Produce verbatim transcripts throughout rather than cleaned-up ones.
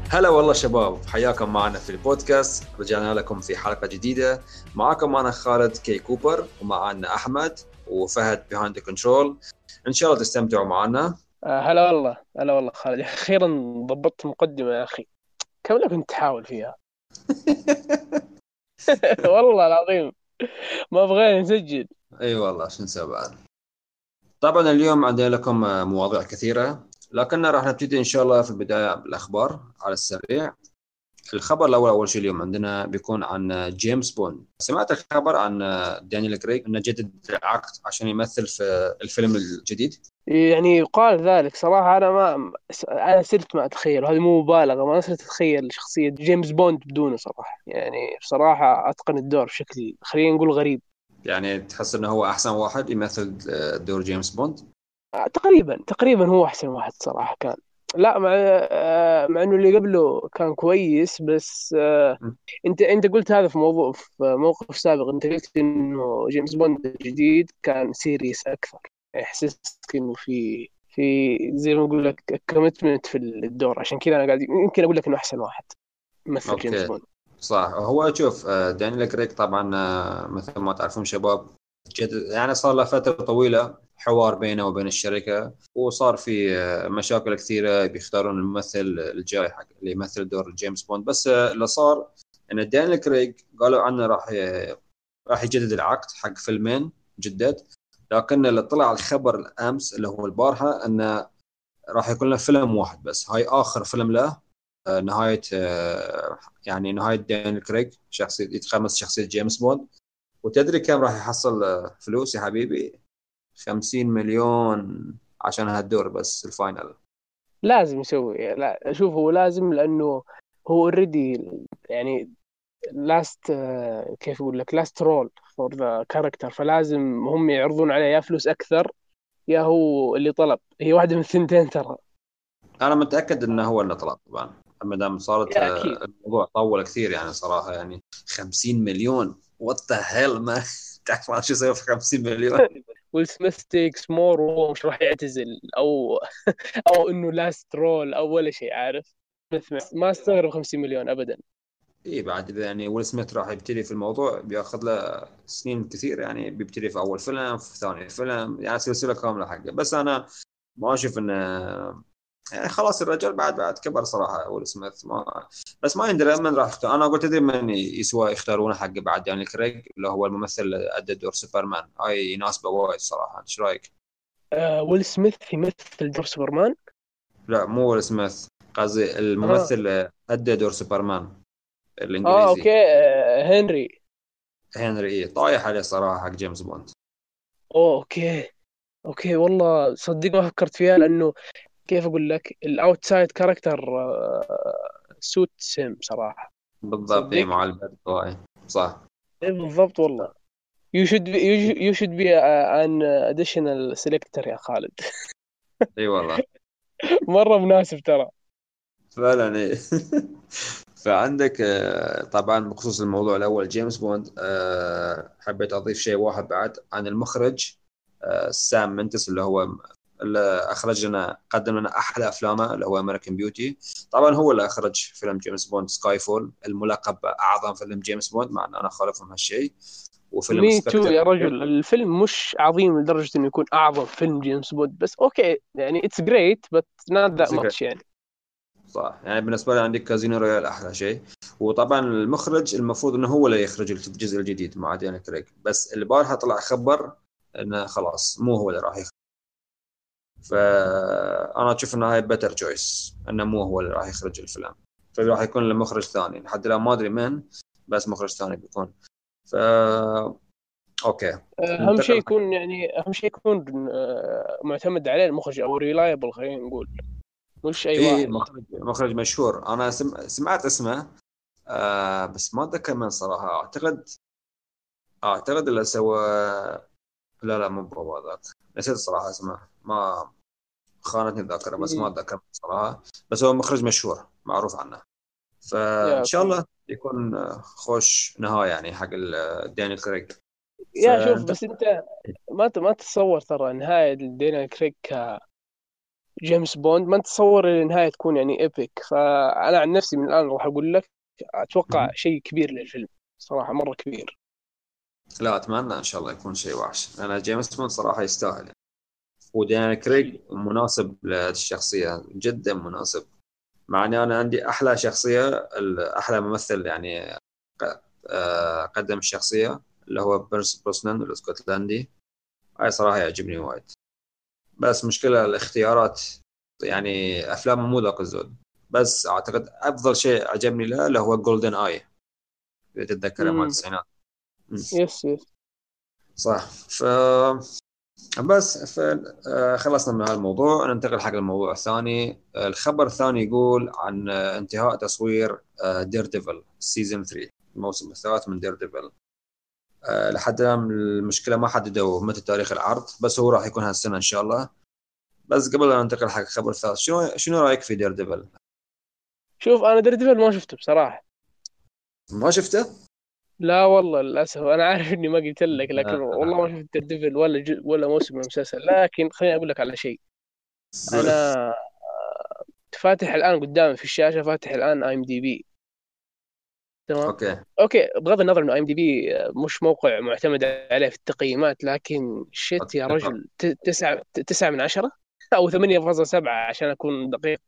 هلا والله شباب، حياكم معنا في البودكاست. رجعنا لكم في حلقة جديدة. معكم معنا خالد كي كوبر، ومعنا أحمد وفهد behind the control. إن شاء الله تستمتعوا معنا. آه، هلا والله هلا والله خالد، أخيرا ضبطت مقدمة يا أخي. كم لك كنت تحاول فيها؟ والله العظيم ما بغينا نسجل. أي والله، شو نسوي بعد. طبعا اليوم عندنا لكم مواضيع كثيرة، لكننا راح نبتدي إن شاء الله في البداية بالأخبار على السريع. الخبر الأول أول شيء اليوم عندنا بيكون عن جيمس بوند. سمعت الخبر عن دانيال كريغ إنه جدد العقد عشان يمثل في الفيلم الجديد. يعني يقال ذلك صراحة، أنا ما أنا صرت ما أتخيل، وهذه مو مبالغة، ما صرت أتخيل شخصية جيمس بوند بدونه صراحة. يعني بصراحة أتقن الدور بشكل خلينا نقول غريب. يعني تحس إنه هو أحسن واحد يمثل دور جيمس بوند؟ آه، تقريبا تقريبا هو أحسن واحد صراحة كان. لا، مع آه، مع إنه اللي قبله كان كويس، بس آه، انت انت قلت هذا في موضوع في موقف سابق. انت قلت انه جيمس بوند الجديد كان سيريس اكثر، يعني حسيت انه في في زي ما اقول لك كوميتمنت في الدور. عشان كذا انا قاعد يمكن اقول لك انه احسن واحد مثل جيمس اوكي، بوند. صح. هو شوف، آه، دانيال كريك طبعا، آه، مثل ما تعرفون شباب، جد يعني صار له فترة طويلة حوار بينه وبين الشركة، وصار في آه، مشاكل كثيرة بيختارون الممثل الجاي حق اللي يمثل دور جيمس بوند. بس آه، اللي صار ان دانيال كريك قالوا عنه راح ي- راح يجدد العقد حق فيلمين جدد. لكن اللي طلع الخبر الامس اللي هو البارحة انه راح يكون له فيلم واحد بس، هاي اخر فيلم له. آه، نهاية آه، يعني نهاية دانيال كريغ شخصية يتقمص شخصية جيمس بوند. وتدري كم راح يحصل آه، فلوس يا حبيبي؟ خمسين مليون عشان هالدور بس الفاينل. لازم يسوي، لا اشوف هو لازم، لانه هو اوريدي يعني لاست، كيف اقول لك، لاست رول فور ذا كاركتر، فلازم هم يعرضون عليه يا فلوس اكثر يا هو اللي طلب. هي واحده من الثنتين ترى. انا متأكد انه هو اللي طلع طبعا، ما دام صارت يا اكيد. آه، الموضوع طول كثير يعني صراحة. يعني خمسين مليون، وات ذا هيل ما تعرف ما شو يسوي في خمسين مليون. ويل سميث تيكس مور، وهو مش راح يعتزل او او انه لاست رول او ولا شيء، عارف. سميث ما استغرب خمسين مليون ابدا. اي بعد إذا يعني ويل سميث راح يبتدي في الموضوع بياخذ له سنين كثير، يعني بيبتدي في اول فيلم في ثاني فيلم، يعني سلسله كامله حقه. بس انا ما اشوف انه يعني خلاص الرجال بعد بعد كبر صراحه ويل سميث. ما بس ما يندرى من راح يختار. انا قلت ادري من يسوى يختارونه حقه بعد يعني كريج اللي هو الممثل اللي ادى دور سوبرمان. هاي يناسبه وايد صراحه. ايش رايك؟ آه ويل سميث يمثل دور سوبرمان. لا مو ويل سميث، قصدي اه الممثل اللي ادى دور سوبرمان اه الانجليزي. اوكي، آه هنري. هنري. إيه طايح عليه صراحه حق جيمس بوند. اوه اوكي. اوكي والله صدق ما فكرت فيها، لانه كيف اقول لك الاوتسايد كاركتر سوت سيم صراحه. بالضبط، اي صدق. مع البدء طايح. صح. إيه بالضبط والله. You should be you should you should be an additional selector يا خالد. اي والله مرة مناسب ترى. فعلا إيه. فعندك آه، طبعا بخصوص الموضوع الاول جيمس بوند، آه، حبيت اضيف شيء واحد بعد عن المخرج. آه، سام منتس اللي هو اللي اخرج لنا قدم لنا احلى افلامه اللي هو امريكان بيوتي. طبعا هو اللي اخرج فيلم جيمس بوند سكاي فول الملقب باعظم فيلم جيمس بوند، مع ان انا خالفهم هالشيء. وفيلم مي تو سبكتر يا حقه. رجل، الفيلم مش عظيم لدرجة انه يكون اعظم فيلم جيمس بوند، بس اوكي يعني اتس جريت بس نوت ذات ماتش يعني. صح، يعني بالنسبه لي عندك كازينو رويال احلى شيء. وطبعا المخرج المفروض انه هو اللي يخرج الجزء الجديد مع ديانا كريك، بس البارحه طلع خبر انه خلاص مو هو اللي راح يخرج. فانا اشوف انه هاي بيتر تشويس، انه مو هو اللي راح يخرج الفيلم. فراح يكون المخرج ثاني لحد الان ما ادري من، بس مخرج ثاني بيكون. ف اوكي. اهم شيء ننتقل حق يكون يعني اهم شيء يكون آه، معتمد عليه المخرج او ريلايبل، خلينا نقول، مش اي اي واحد. مخرج مخرج مشهور. انا سم... سمعت اسمه، آه بس ما اتذكر من صراحه. اعتقد اعتقد اللي سوى، لا لا مو بابا ذاك، نسيت الصراحة اسمه. ما خانتني الذاكرة، بس ما مم. أتذكر صراحة. بس هو مخرج مشهور معروف عنه. يا فإن شاء اوكي. الله يكون خوش نهاية يعني حق دانيال كريغ. يا شوف، فأنت بس انت ما ت- ما تتصور ترى نهاية دينا كريك جيمس بوند ما تتصور النهاية تكون يعني ايبك. فأنا عن نفسي من الآن راح أقول لك أتوقع مهم. شيء كبير للفيلم صراحة، مرة كبير. لا اتمنى ان شاء الله يكون شيء وحش. انا جيمس بوند صراحه يستاهل يعني. وديانا كريج مناسب للشخصيه، جدا مناسب. مع اني انا عندي احلى شخصيه، ال- احلى ممثل يعني ق- آه، قدم الشخصيه اللي هو بيرس بروسنان الاسكتلندي. هاي صراحه يعجبني وايد. بس مشكله الاختيارات، يعني افلامه مو ذاك الزود. بس اعتقد افضل شيء عجبني له اللي هو جولدن اي، اذا تتذكره مال امم التسعينات. مم. يس يس. صح. ف بس ف... آه، خلصنا من هذا الموضوع، ننتقل حق الموضوع الثاني. آه، الخبر الثاني يقول عن آه، انتهاء تصوير دير ديفل سيزون ثلاثة، الموسم الثالث من دير ديفل. آه، لحد الآن المشكلة ما حددوا متى تاريخ العرض، بس هو راح يكون هالسنة إن شاء الله. بس قبل أن ننتقل حق الخبر الثالث، شنو شنو رأيك في دير ديفل؟ شوف أنا ديرديفل ما شفته بصراحة. ما شفته؟ لا والله للأسف، أنا عارف إني ما قلت لك، لكن آه، والله آه، ما شفت ديرديفل ولا جو ولا موسم من المسلسل. لكن خليني أقول لك على شيء. قول. أنا فاتح الآن قدامي في الشاشة، فاتح الآن اي ام دي بي. تمام. أوكي. اوكي، بغض النظر انه اي ام دي بي مش موقع معتمد عليه في التقييمات، لكن شت يا أتفق. رجل، ت- تسعة تسعة من عشرة او ثمانية فاصلة سبعة عشان اكون دقيق.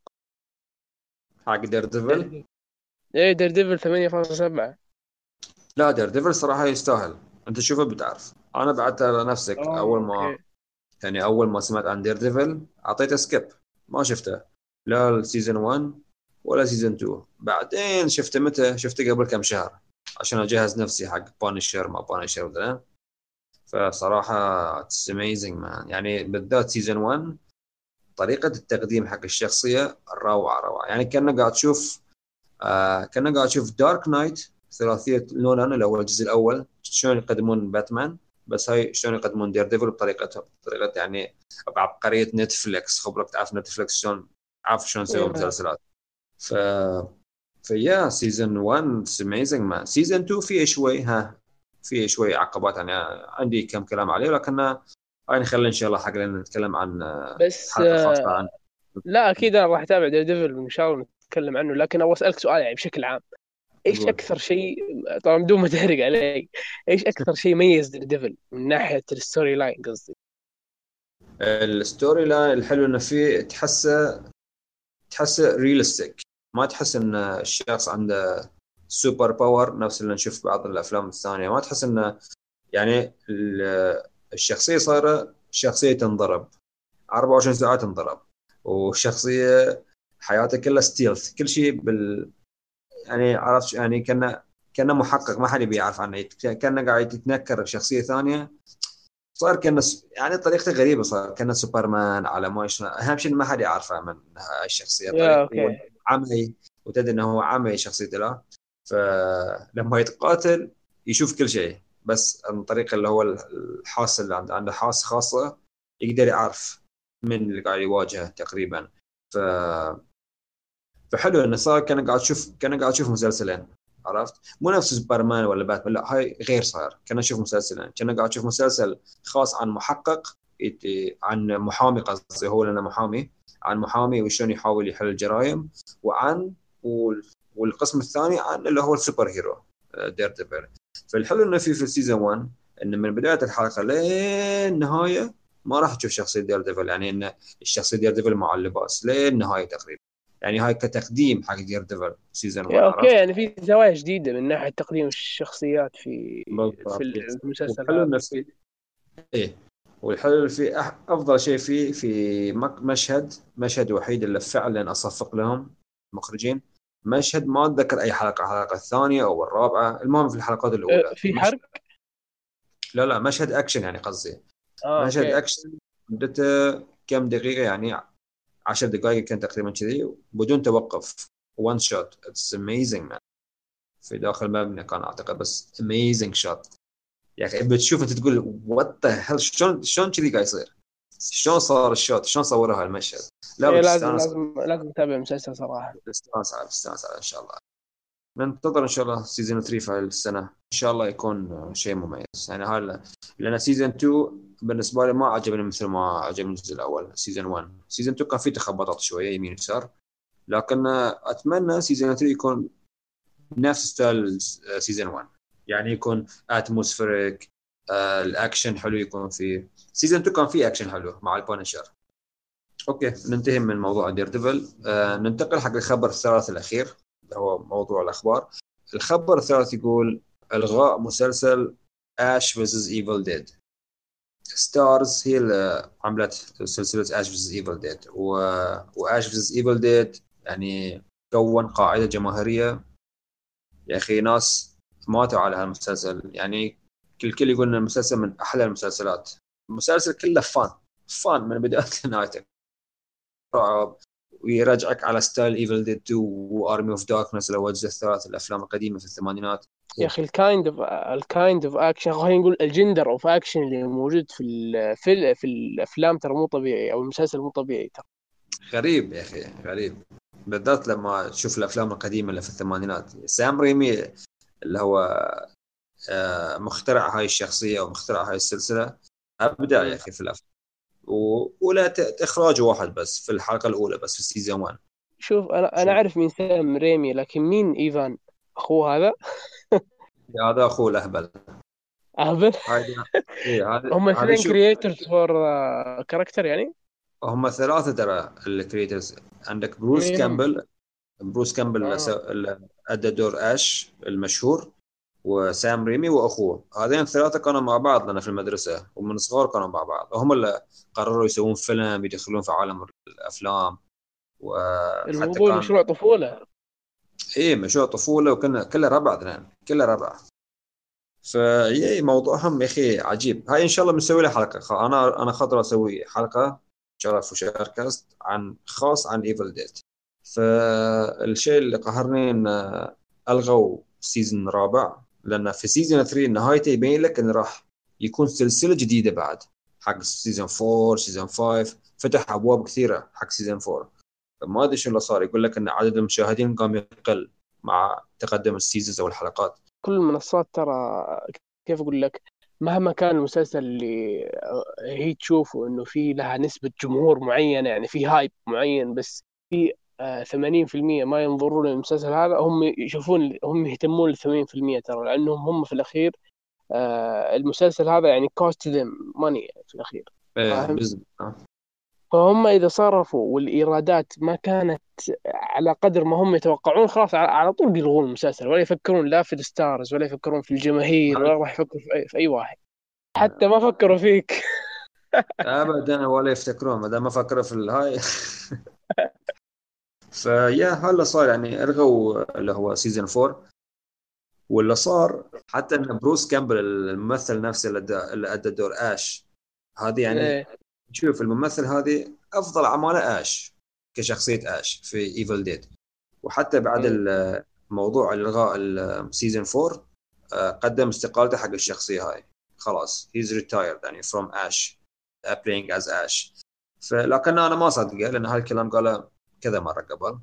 حق دير ديفل. دير ايه دير ديفل ثمانية فاصلة سبعة. لا دير ديفل صراحة يستاهل. أنت شوفه بتعرف. أنا بعت على نفسك اه أول ما، اوكي. يعني اول ما سمعت عن دير ديفل اعطيته سكيب، ما شفته. لا السيزون واحد ولا سيزون اثنين. بعدين شفته متى؟ شفته قبل كم شهر عشان اجهز نفسي حق بانشر ما بانشر مثلا. فصراحه اتس اميزنج مان، يعني بالذات سيزون واحد طريقه التقديم حق الشخصيه روعه روعه. يعني كانك قاعد تشوف آه كانك قاعد تشوف دارك نايت ثلاثيه نولان اللي هو الجزء الاول، شلون يقدمون باتمان. بس هاي شلون يقدمون دير ديفل بطريقتها، بطريقه يعني بعبقريه نتفليكس. خبرك تعرف نتفليكس شلون، عارف شلون يسوي يا. مسلسلات. ف فيا سيزون واحد اميزنج مان. سيزون اثنين فيه شوي ها، فيه شوي عقبات يعني. عندي كم كلام عليه، لكن هاي نخلي ان شاء الله حق لنا نتكلم عن آه، بس حلقه خاصه آه عن. لا اكيد انا راح اتابع دير ديفل ان شاء الله نتكلم عنه. لكن ابغى اسالك سؤال يعني بشكل عام، ايش نقول اكثر شيء، طبعا بدون ما تحرق علي، ايش اكثر شيء يميز دير ديفل من ناحيه الستوري لاين قصدي؟ الستوري لاين الحلو انه فيه تحسه تحسه ريالستيك. ما تحس ان الشخص عنده سوبر باور نفس اللي نشوف بعض الافلام الثانيه. ما تحس انه يعني ال- الشخصيه صايره شخصيه تنضرب أربعة وعشرين ساعه تنضرب، وشخصيه حياته كلها ستيلث، كل شيء بال، يعني عرفت يعني كانه كانه محقق ما حد يعرف عنه، كانه قاعد يتنكر شخصيه ثانيه. صار كأنه س- يعني طريقته غريبة، صار كأنه سوبرمان على ما شنو. أهم شيء إن ما حد يعرفه من هاي الشخصية يا طريق اوكي. وعمي. وتدري إنه هو عمي شخصيته لا. فلما يتقاتل يشوف كل شيء، بس عن طريق اللي هو الحاسة اللي عنده عنده حاسة خاصة يقدر يعرف من اللي قاعد يواجهه تقريبا. ف فحلو انه صار كان قاعد تشوف كان قاعد تشوف مسلسلين. عرفت مو نفس سوبرمان ولا باتمان، لا هاي غير. صار كان اشوف مسلسلين، كان قاعد اشوف مسلسل خاص عن محقق يت- عن محامي، قصدي هو لانه محامي، عن محامي وشلون يحاول يحل الجرائم. وعن وال- والقسم الثاني عن اللي هو السوبر هيرو دير ديفل. فالحلو انه في في السيزون واحد انه من بدايه الحلقه لين النهايه ما راح تشوف شخصيه دير ديفل، يعني انه الشخصيه دير ديفل مع اللباس لين النهايه تقريبا. يعني هاي كتقديم حق دير ديفل سيزون يا واحد. اوكي، عرفت يعني في زوايا جديده من ناحيه تقديم الشخصيات في في بالضبط. المسلسل والحلو هذا. انه في ايه والحلو اللي في أح- افضل شيء فيه في مك- مشهد مشهد وحيد اللي فعلا اصفق لهم المخرجين. مشهد ما اتذكر اي حلقه، الحلقه الثانيه او الرابعه، المهم في الحلقات أه، الاولى في مشهد. حرق. لا لا مشهد اكشن يعني قصدي. اه مشهد اوكي. اكشن مدته كم دقيقه يعني، عشر دقائق كان تقريبا كذي بدون توقف. وان شوت اتس اميزنج. في داخل مبنى كان اعتقد، بس اميزنج شوت. يا اخي بتشوف انت تقول وات ذا هيل، شلون شلون كذي قاعد يصير؟ شلون صار الشوت؟ شلون صوروا هالمشهد؟ لا ايه لازم بتستانس. لازم لازم اتابع المسلسل صراحه. بتستانس على بتستانس على ان شاء الله. ننتظر ان شاء الله سيزون ثلاثة في السنه، ان شاء الله يكون شيء مميز. يعني هذا لان سيزون اثنين بالنسبه لي ما عجبني مثل ما عجبني الجزء الاول سيزون واحد. سيزون اثنين كان فيه تخبطات شويه يمين يسار، لكن اتمنى سيزون ثلاثة يكون نفس ستايل سيزون واحد، يعني يكون اتموسفيريك، آه الاكشن حلو يكون فيه. سيزون اثنين كان فيه اكشن حلو مع البانشر. اوكي ننتهي من موضوع دير ديفل، آه ننتقل حق الخبر الثالث الاخير اللي هو موضوع الاخبار. الخبر الثالث يقول الغاء مسلسل اش فيرسز ايفل ديد. ستارز هي اللي عملت سلسله اش فيرسز ايفل ديد، واش فيرسز ايفل ديد يعني كون قاعده جماهيريه. يا اخي ناس ماتوا على هالمسلسل، يعني كل كل يقول ان المسلسل من احلى المسلسلات. المسلسل كله فان فان من بدايته لنهايته، رعب، ويرجعك على ستايل ايفل ديد اثنين وارمي اوف داركنس اللي هو الجزء الثالث، الافلام القديمه في الثمانينات. يا اخي الكايند اوف الكايند اوف اكشن، خلينا نقول الجندر اوف اكشن اللي موجود في ال في ال في الافلام ترى مو طبيعي، او المسلسل مو طبيعي ترى. غريب يا اخي غريب، بالذات لما تشوف الافلام القديمه اللي في الثمانينات. سام ريمي اللي هو مخترع هاي الشخصيه ومخترع هاي السلسله ابدع يا اخي في الافلام. ولا اخراج واحد بس في الحلقه الاولى بس في السيزون واحد. شوف انا انا شوف اعرف مين سام ريمي، لكن مين ايفان اخوه هذا؟ هذا اخوه الاهبل. اهبل. هذا ايه هذا هم هذا اثنين شوف، كرييترز فور كاركتر يعني. هم ثلاثه ترى الكريترز. عندك بروس مين هم؟ كامبل. بروس كامبل اللي آه. سو- اللي ادى دور اش المشهور، وسام ريمي واخوه. هذين الثلاثه كانوا مع بعض لنا في المدرسه، ومن صغار كانوا مع بعض. هم اللي قرروا يسوون فيلم يدخلون في عالم الافلام. وحتى الموضوع كان مشروع طفولة. ايه مشروع طفوله، وكنا كله ربع ذنان كله ربع. فيي موضوعهم يا اخي عجيب. هاي ان شاء الله بنسوي له حلقه. خ- انا انا خاطر اسوي حلقه ان شاء الله في شاركاست عن خاص عن ايفل ديت. فالشيء اللي قهرني ان الغوا سيزون رابع، لان في سيزون ثلاثة نهايته يبين لك انه راح يكون سلسله جديده بعد حق سيزون أربعة سيزون خمسة. فتح ابواب كثيره حق سيزون أربعة. فما ادري شو اللي صار، يقول لك ان عدد المشاهدين قام يقل مع تقدم السيزونز او الحلقات. كل المنصات ترى، كيف أقول لك، مهما كان المسلسل اللي هي تشوفه إنه في لها نسبة جمهور معينة، يعني في هايب معين، بس في آه، ثمانين في المية ما ينظرون للمسلسل هذا، هم يشوفون، هم يهتمون ل ثمانين في المية ترى، لأنهم هم في الأخير آه، المسلسل هذا يعني cost them money يعني في الأخير. ايه فاهم؟ بزبط. فهم إذا صرفوا والإيرادات ما كانت على قدر ما هم يتوقعون، خلاص على على طول بيلغون المسلسل، ولا يفكرون لا في الستارز، ولا يفكرون في الجماهير، ولا راح يفكروا في أي, في أي واحد. حتى ما فكروا فيك. ابدا ولا يفتكرون ما دام ما فكروا في الهاي. فيا هلا صار يعني الغوا اللي هو سيزون أربعة. واللي صار حتى ان بروس كامبل الممثل نفسه اللي أدى اللي ادى دور اش، هذه يعني إيه. شوف الممثل هذه افضل اعماله اش كشخصيه اش في ايفل ديد. وحتى بعد إيه. الموضوع الغاء السيزون أربعة آه، قدم استقالته حق الشخصيه هاي. خلاص هيز ريتايرد يعني فروم اش playing as اش. فلكن انا ما صدقه لان هالكلام قاله كذا مره قبل.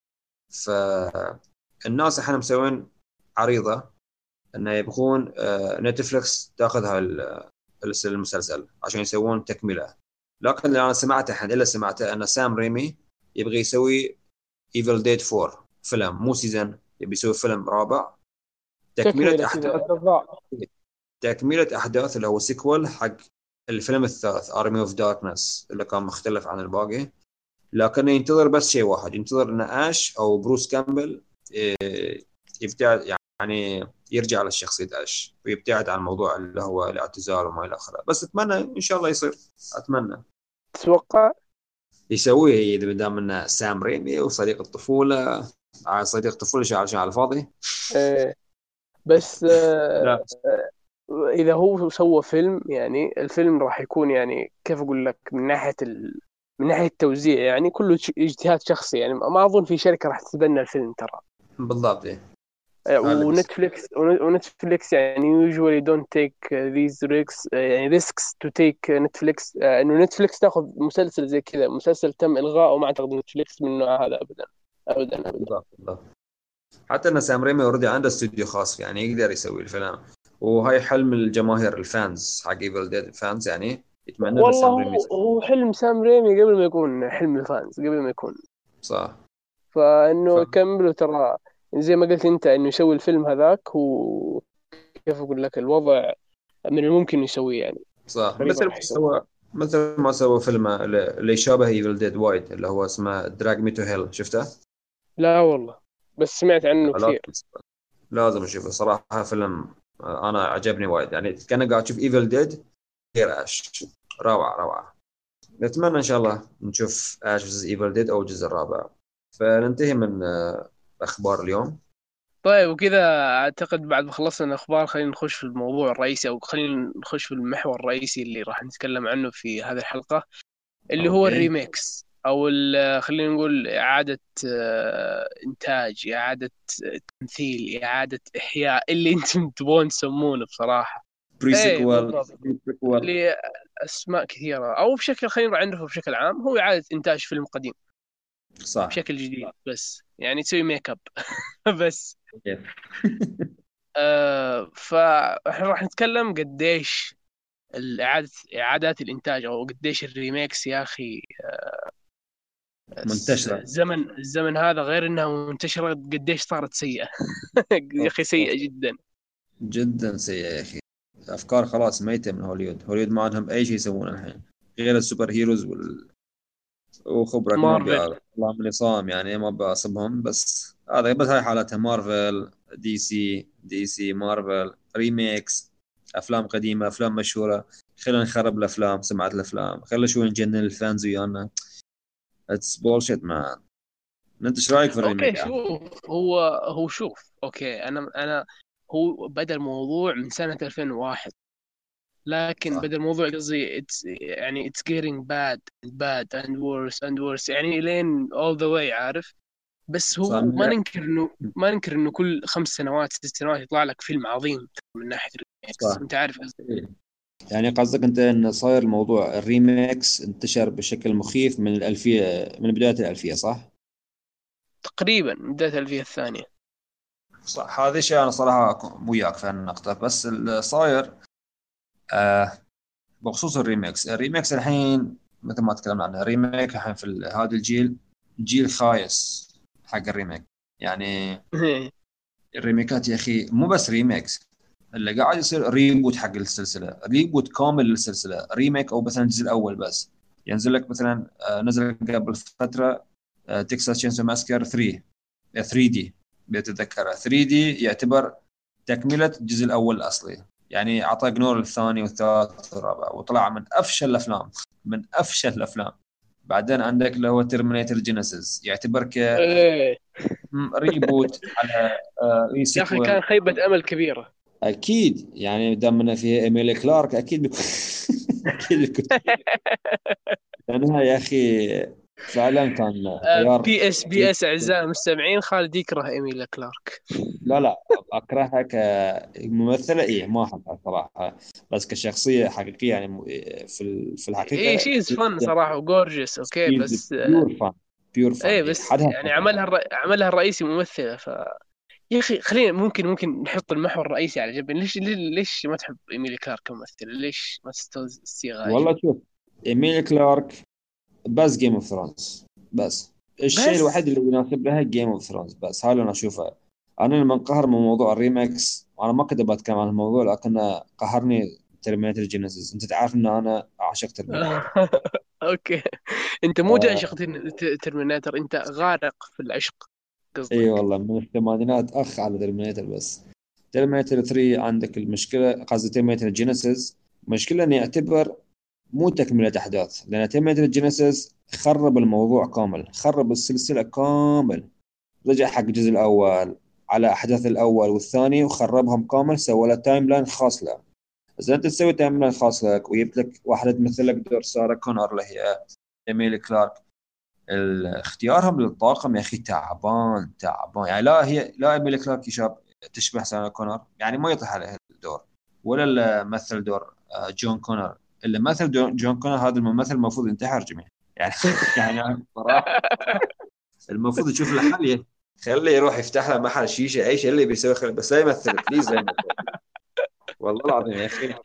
فالناس احنا مسوين عريضه انه يبغون آه، نتفلكس تاخذ هال المسلسل عشان يسوون تكمله. لكن اللي انا سمعته الحين الا سمعته ان سام ريمي يبغى يسوي ايفل ديد أربعة فيلم، مو سيزن، يبي يسوي فيلم رابع تكمله تكملة احداث. كذا رضاع. تكمله احداث اللي هو سيكول حق الفيلم الثالث ارمي اوف داركنس اللي كان مختلف عن الباقي. لكن ينتظر بس شيء واحد، ينتظر ان اش او بروس كامبل إيه، يبتعد، يعني يرجع للشخصية اش ويبتعد عن الموضوع اللي هو الاعتزال وما الى اخره. بس اتمنى ان شاء الله يصير. اتمنى تتوقع؟ يسويه اذا دام انه سام ريمي وصديق الطفولة. آه، صديق الطفولة شو على على الفاضي. إيه. بس آه، لا إذا هو سوى فيلم، يعني الفيلم راح يكون يعني كيف أقول لك، من ناحية ال... من ناحية التوزيع يعني كله ش- اجتهاد شخصي، يعني ما أظن في شركة راح تتبنى الفيلم ترى. بالضبط إيه. آه، هذا اللي بيصير. ونتفليكس ونتفليكس يعني usually don't take these risks، آه، يعني risks to take نتفليكس، آه، إنه نتفليكس تاخذ مسلسل زي كذا، مسلسل تم إلغاؤه، وما أعتقد نتفليكس من النوع هذا أبدا أبدا أبدا. بالضبط بالضبط. حتى ان سام ريمي اوريدي عنده استوديو خاص يعني يقدر يسوي الفيلم. وهاي حلم الجماهير الفانز حق ايفل ديد فانز يعني يتمنى له والله سام ريمي. هو هو حلم سام ريمي قبل ما يكون حلم الفانز، قبل ما يكون. صح. ف... فانه يكملوا ترى، زي ما قلت انت، انه يسوي الفيلم هذاك، هو كيف اقول لك، الوضع من الممكن يسويه يعني. صح، تقريبا مثل ما راح يسوي. سوى مثل ما سوى فيلم اللي يشابه ايفل ديد وايد، اللي هو اسمه دراج مي تو هيل، شفته؟ لا والله، بس سمعت عنه لازم كثير. لازم اشوفه صراحه، فيلم آه، انا عجبني وايد، يعني كأنك قاعد تشوف ايفل ديد غير اش. روعه روعه. نتمنى ان شاء الله نشوف اش فيرسز ايفل ديد او الجزء الرابع. فننتهي من آه، اخبار اليوم. طيب وكذا، اعتقد بعد ما خلصنا الاخبار خلينا نخش في الموضوع الرئيسي، او خلينا نخش في المحور الرئيسي اللي راح نتكلم عنه في هذه الحلقة، اللي هو اوكي. الريميكس، او ال- خلينا نقول اعادة آه، انتاج، اعادة تمثيل، اعادة احياء، اللي انتم تبون تسمونه بصراحة. بري ايه سيكوال. بالضبط. بري سيكوال. لاسماء كثيرة، او بشكل خلينا نعرفه بشكل عام، هو اعادة انتاج فيلم قديم صح. بشكل جديد، بس يعني تسوي ميك اب. بس كيف. آه فاحنا راح نتكلم قديش الإعادة إعادات الإنتاج، أو قديش الريميكس يا أخي. الس- منتشره. الزمن الزمن هذا غير إنها منتشرة، قديش صارت سيئة. يا أوف، أخي أوف. سيئة جدا. جدا سيئه يا اخي. افكار خلاص ميته من هوليوود. هوليوود ما عندهم اي شيء يسوونه الحين غير السوبر هيروز وال... وخبرك ما مارفل. ابي الله من صام، يعني ما ابي اصبهم، بس هذا بس هاي حالتها. مارفل، دي سي، دي سي مارفل ريميكس، افلام قديمه، افلام مشهوره. خلينا نخرب الافلام، سمعت الافلام، خلينا شوي نجنن الفانز ويانا. اتس بولشيت مان. انت ايش رايك في الريميك أوكي يا عم؟ شوف، هو هو شوف أوكي، أنا أنا هو بدأ الموضوع من سنة ألفين وواحد، لكن صح. بدأ الموضوع قصدي it's يعني it's getting bad and bad and worse and worse، يعني لين all the way، عارف. بس صح. هو ما ننكر انه ما ننكر انه كل خمس سنوات ست سنوات يطلع لك فيلم عظيم من ناحيه الريميكس، صح. انت عارف قصدي. إيه. يعني قصدك انت ان صاير الموضوع الريميكس انتشر بشكل مخيف من الألفية، من بداية الألفية، صح؟ تقريبا من بدايه الفيه الثانيه. صح، هذا الشيء انا صراحة أكون وياك في النقطة، بس اللي صاير آه بخصوص الريميكس. الريميكس الحين مثل ما تكلمنا عنه، الريميك الحين في ال- هذا الجيل جيل خايس حق الريميك. يعني الريميكات يا اخي مو بس ريميكس، اللي قاعد يصير ريبوت حق السلسله، ريبوت كامل للسلسله، ريميك او مثلا الجزء الاول بس. ينزل لك مثلا آه، نزل قبل فتره تكساس تشينسو ماسكر ثلاثة، ثري دي، بتتذكرها ثري دي يعتبر تكمله الجزء الاول الاصلي. يعني اعطى جنور الثاني والثالث والرابع، وطلع من افشل الافلام، من افشل الافلام. بعدين عندك اللي هو ترمينيتر جينيسيس، يعتبر ك ايه ريبوت على ري يا اخي كان سيكوال. خيبه امل كبيره. اكيد يعني دام انه فيها ايميلي كلارك اكيد بيكون اكيد بيكون لانها يا اخي فعلا كان خيار. بي اس بي اس اعزائي المستمعين، خالد يكره ايميلا كلارك. لا لا، اكرهها كممثله ايه، ما احبها صراحه، بس كشخصيه حقيقيه يعني في ال- في ايه الحقيقه شيز فن صراحه وجورجيس، اوكي بس بيور فان. بيور فان ايه ايه بس حدها يعني فن. عملها الر... عملها الرئيسي ممثله. ف يا اخي خلينا، ممكن ممكن نحط المحور الرئيسي على جنب. ليش ليش ما تحب ايميلي كلارك كممثله؟ ليش ما تستوعب الصيغه هاي والله شوي؟ شوف، ايميلي كلارك بس جيم اوف ثرونز بس. الشيء بس الوحيد اللي يناسب لها جيم اوف ثرونز بس، هذا اللي انا اشوفه. انا لما انقهر من موضوع الريمكس، انا ما كنت بتكلم عن الموضوع، لكن قهرني ترمينيتر جينيسيس. انت تعرف ان انا عاشق ترمينيتر. اوكي، انت مو جاي آه. ترميناتر، انت غارق في العشق اي قصدك. والله من الثمانينات اخ على ترمينيتر. بس ترمينيتر ثري عندك المشكله، قصدي ترمينيتر جينيسيس، مشكله اني اعتبر مو تكمله احداث، لان ترمينيتر جينيسيس خرب الموضوع كامل، خرب السلسله كامل. رجع حق الجزء الاول على احداث الاول والثاني وخربهم كامل، سوى له تايم لاين خاص له. اذا انت تسوي تايم لاين خاص لك وجبت لك واحده تمثل لك دور ساره كونر اللي هي ايميلي كلارك، ال- اختيارهم للطاقم يا اخي تعبان تعبان. يعني لا هي لا ايميلي كلارك يشاب تشبه ساره كونر، يعني ما يطيح عليها الدور، ولا اللي مثل دور آه، جون كونر. اللي مثل دور- جون كونر هذا الممثل المفروض ينتحر جميعا يعني. يعني أنا بصراحه المفروض يشوف له حل، خليه يروح يفتح له محل شيشه، اي شيء اللي بيسوي خليه، بس لا يمثل بليز لا يمثل. والله العظيم يا اخي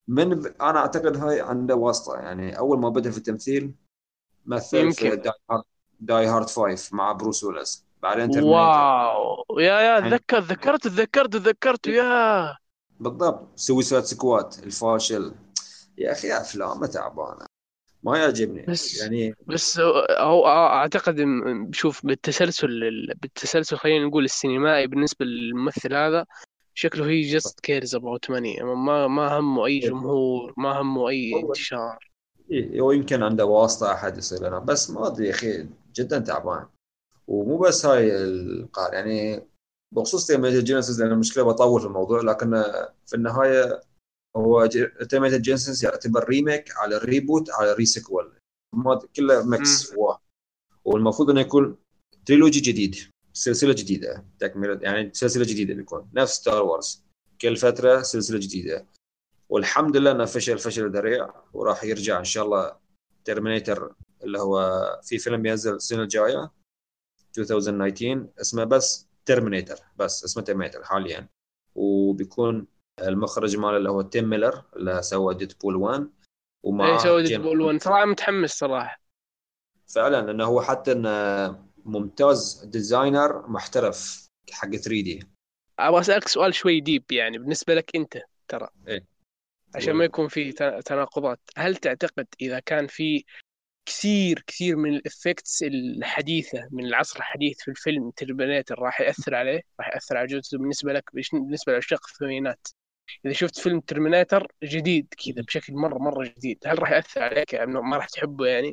من ب... انا اعتقد هاي عنده واسطه، يعني اول ما بدا في التمثيل مثل في يمكن. داي هارد داي هارد فايف مع بروس ويلس، بعدين ترمينيتر. واو، يا يا ذكر ذكرت ذكرت ذكرت يا. بالضبط، سويسايد سكوات الفاشل. يا اخي افلام تعبانه، ما يعجبني بس يعني. بس هو اعتقد إن- بشوف بالتسلسل بالتسلسل خلينا نقول السينمائي بالنسبه للممثل هذا، شكله هي جاست كيرز اباوت ماني، ما ما همه اي جمهور، ما همه اي هو انتشار. إيه، هو يمكن عنده واسطه احد يصير لنا، بس ما ادري يا اخي، جدا تعبان. ومو بس هاي القار يعني، بخصوص تيميت جينيسيس، لان المشكله بطول في الموضوع، لكن في النهايه هو تيميت جينيسيس يعتبر ريميك على الريبوت على الريسيكوال، ما كله امم. ميكس في واحد. والمفروض انه يكون تريلوجي جديد، سلسله جديده تكمله، يعني سلسله جديده بيكون نفس ستار وارز، كل فتره سلسله جديده. والحمد لله انه فشل فشل ذريع، وراح يرجع ان شاء الله ترمينيتر، اللي هو في فيلم ينزل السنه الجايه ألفين وتسعة عشر اسمه بس ترمينيتر، بس اسمه ترمينيتر حاليا. وبيكون المخرج ماله اللي هو تيم ميلر اللي سوى ديدبول واحد، اي ومعاه سوى جيم. ديدبول واحد صراحه متحمس صراحه. فعلا انه هو حتى انه ممتاز، ديزاينر محترف حق ثري دي. ابغى اسالك سؤال شوي ديب يعني بالنسبه لك انت، ترى ايه عشان ما قول. يكون في ت- تناقضات. هل تعتقد اذا كان في كثير كثير من الافكتس الحديثه من العصر الحديث في الفيلم ترمينيتر راح ياثر عليه، راح ياثر على جودته بالنسبه لك بش- بالنسبه لعشاق الثمانينات؟ اذا شفت فيلم ترمينيتر جديد كذا بشكل مره مره جديد، هل راح ياثر عليك يعني انه ما راح تحبه يعني؟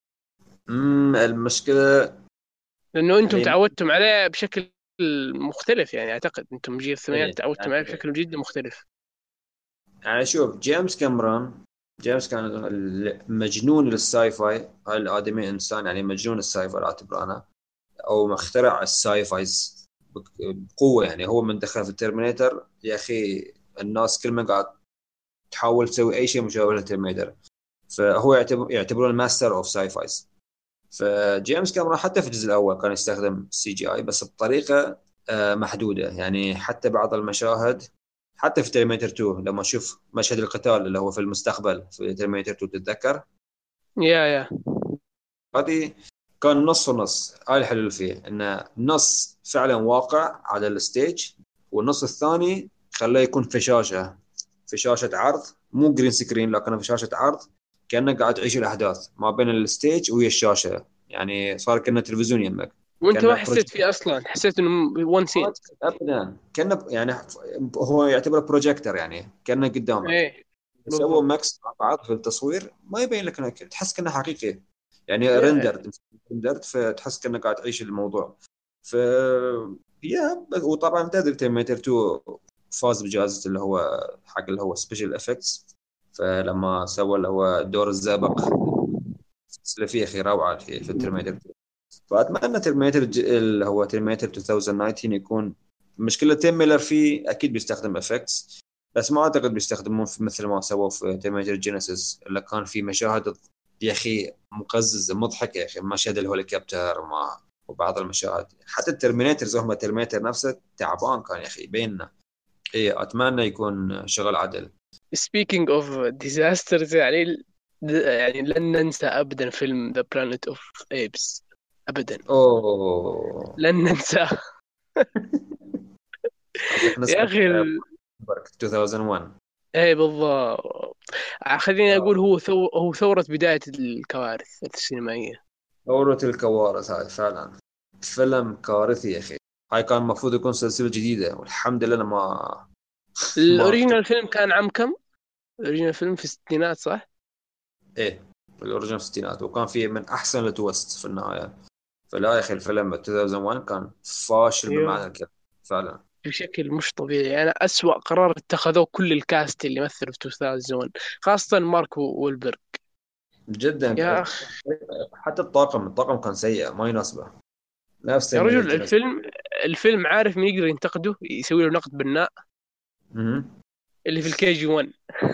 امم المشكله لانه انتم اللي تعودتم عليه بشكل مختلف، يعني اعتقد انتم جيل الثمانينات ايه تعودتم عليه يعني بشكل جدا مختلف. يعني شوف جيمس كاميرون، جيمس كان مجنون للساي فاي، هاي الادمي انسان يعني مجنون الساي فاي اعتبره انا، او مخترع الساي فايز بقوه. يعني هو من دخل في الترمينيتر يا اخي، الناس كل ما قاعد تحاول تسوي اي شيء مشابه للترمينيتر، فهو يعتبر يعتبرون الماستر اوف ساي فايز. فجيمس كاميرون حتى في الجزء الاول كان يستخدم سي جي اي بس بطريقه آه، محدوده، يعني حتى بعض المشاهد، حتى في ترمينيتر تو لما اشوف مشهد القتال اللي هو في المستقبل في ترمينيتر تو تتذكر، يا يا هذه كان نص ونص. هاي الحلو اللي فيه انه نص فعلا واقع على الستيج، والنص الثاني خلاه يكون في شاشه، في شاشه عرض، مو جرين سكرين لكنه في شاشه عرض، كانك قاعد تعيش الاحداث ما بين الستيج وهي الشاشه، يعني صار كانه تلفزيون يمك، وانت ما كانه حسيت بروجيكت. فيه اصلا، حسيت انه وان سين. ابدا كانه يعني هو يعتبر بروجيكتور، يعني كانه قدامك. ايه سووا بالضبط. ماكس مع بعض في التصوير، ما يبين لك انك تحس كأنه حقيقي، يعني يا رندرد رندرد فتحس كأنك قاعد تعيش الموضوع. ف يا وطبعا تدري تيميتر تو فاز بجائزة اللي هو حق اللي هو سبيشال افكتس، فلما سوى اللي هو دور الزئبق، اللي فيه اخي روعة في في ترميتر. فاتمنى ترميتر اللي هو ترميتر ألفين وتسعة عشر يكون، مشكلة تيم ميلر فيه اكيد بيستخدم افكتس، بس ما اعتقد بيستخدمون في مثل ما سووا في ترمينيتر جينيسيس اللي كان في مشاهد يا اخي مقززه مضحكه، يا اخي مشهد الهليكوبتر مع وبعض المشاهد، حتى الترمينيتر هم الترمينيتر نفسه تعبان كان يا اخي بيننا. ايه اتمنى يكون شغل عدل. سبيكينج اوف ديزاسترز يعني، يعني لن ننسى ابدا فيلم ذا بلانيت اوف ايبس، ابدا اوه لن ننساه. قصدك يا نسخه اخي آه، ال... ألفين وواحد. ايه بالضبط. خليني اقول هو ثو... هو ثورة بداية الكوارث السينمائية. ثورة الكوارث هاي فعلا، فيلم كارثي يا اخي. هاي كان المفروض يكون سلسلة جديدة، والحمد لله ما ما اكتب. الاوريجينال فيلم كان عام كم؟ الاوريجينال فيلم في الستينات صح؟ ايه الاوريجنال في الستينات، وكان فيه من احسن التويست في النهايه. فلا يا اخي الفيلم ألفين وواحد كان فاشل بمعنى ايوه الكلمه فعلا. بشكل مش طبيعي. أنا أسوأ قرار اتخذوه كل الكاست اللي مثلوا في ألفين وواحد، خاصة مارك وولبرغ. جدا. يا أخ، حتى الطاقم الطاقم كان سيء ما يناسبه، نفس يا ميدل رجل جينيس. الفيلم الفيلم عارف مين يقدر ينتقده يسوي له نقد بناء؟ اللي في الكي جي واحد.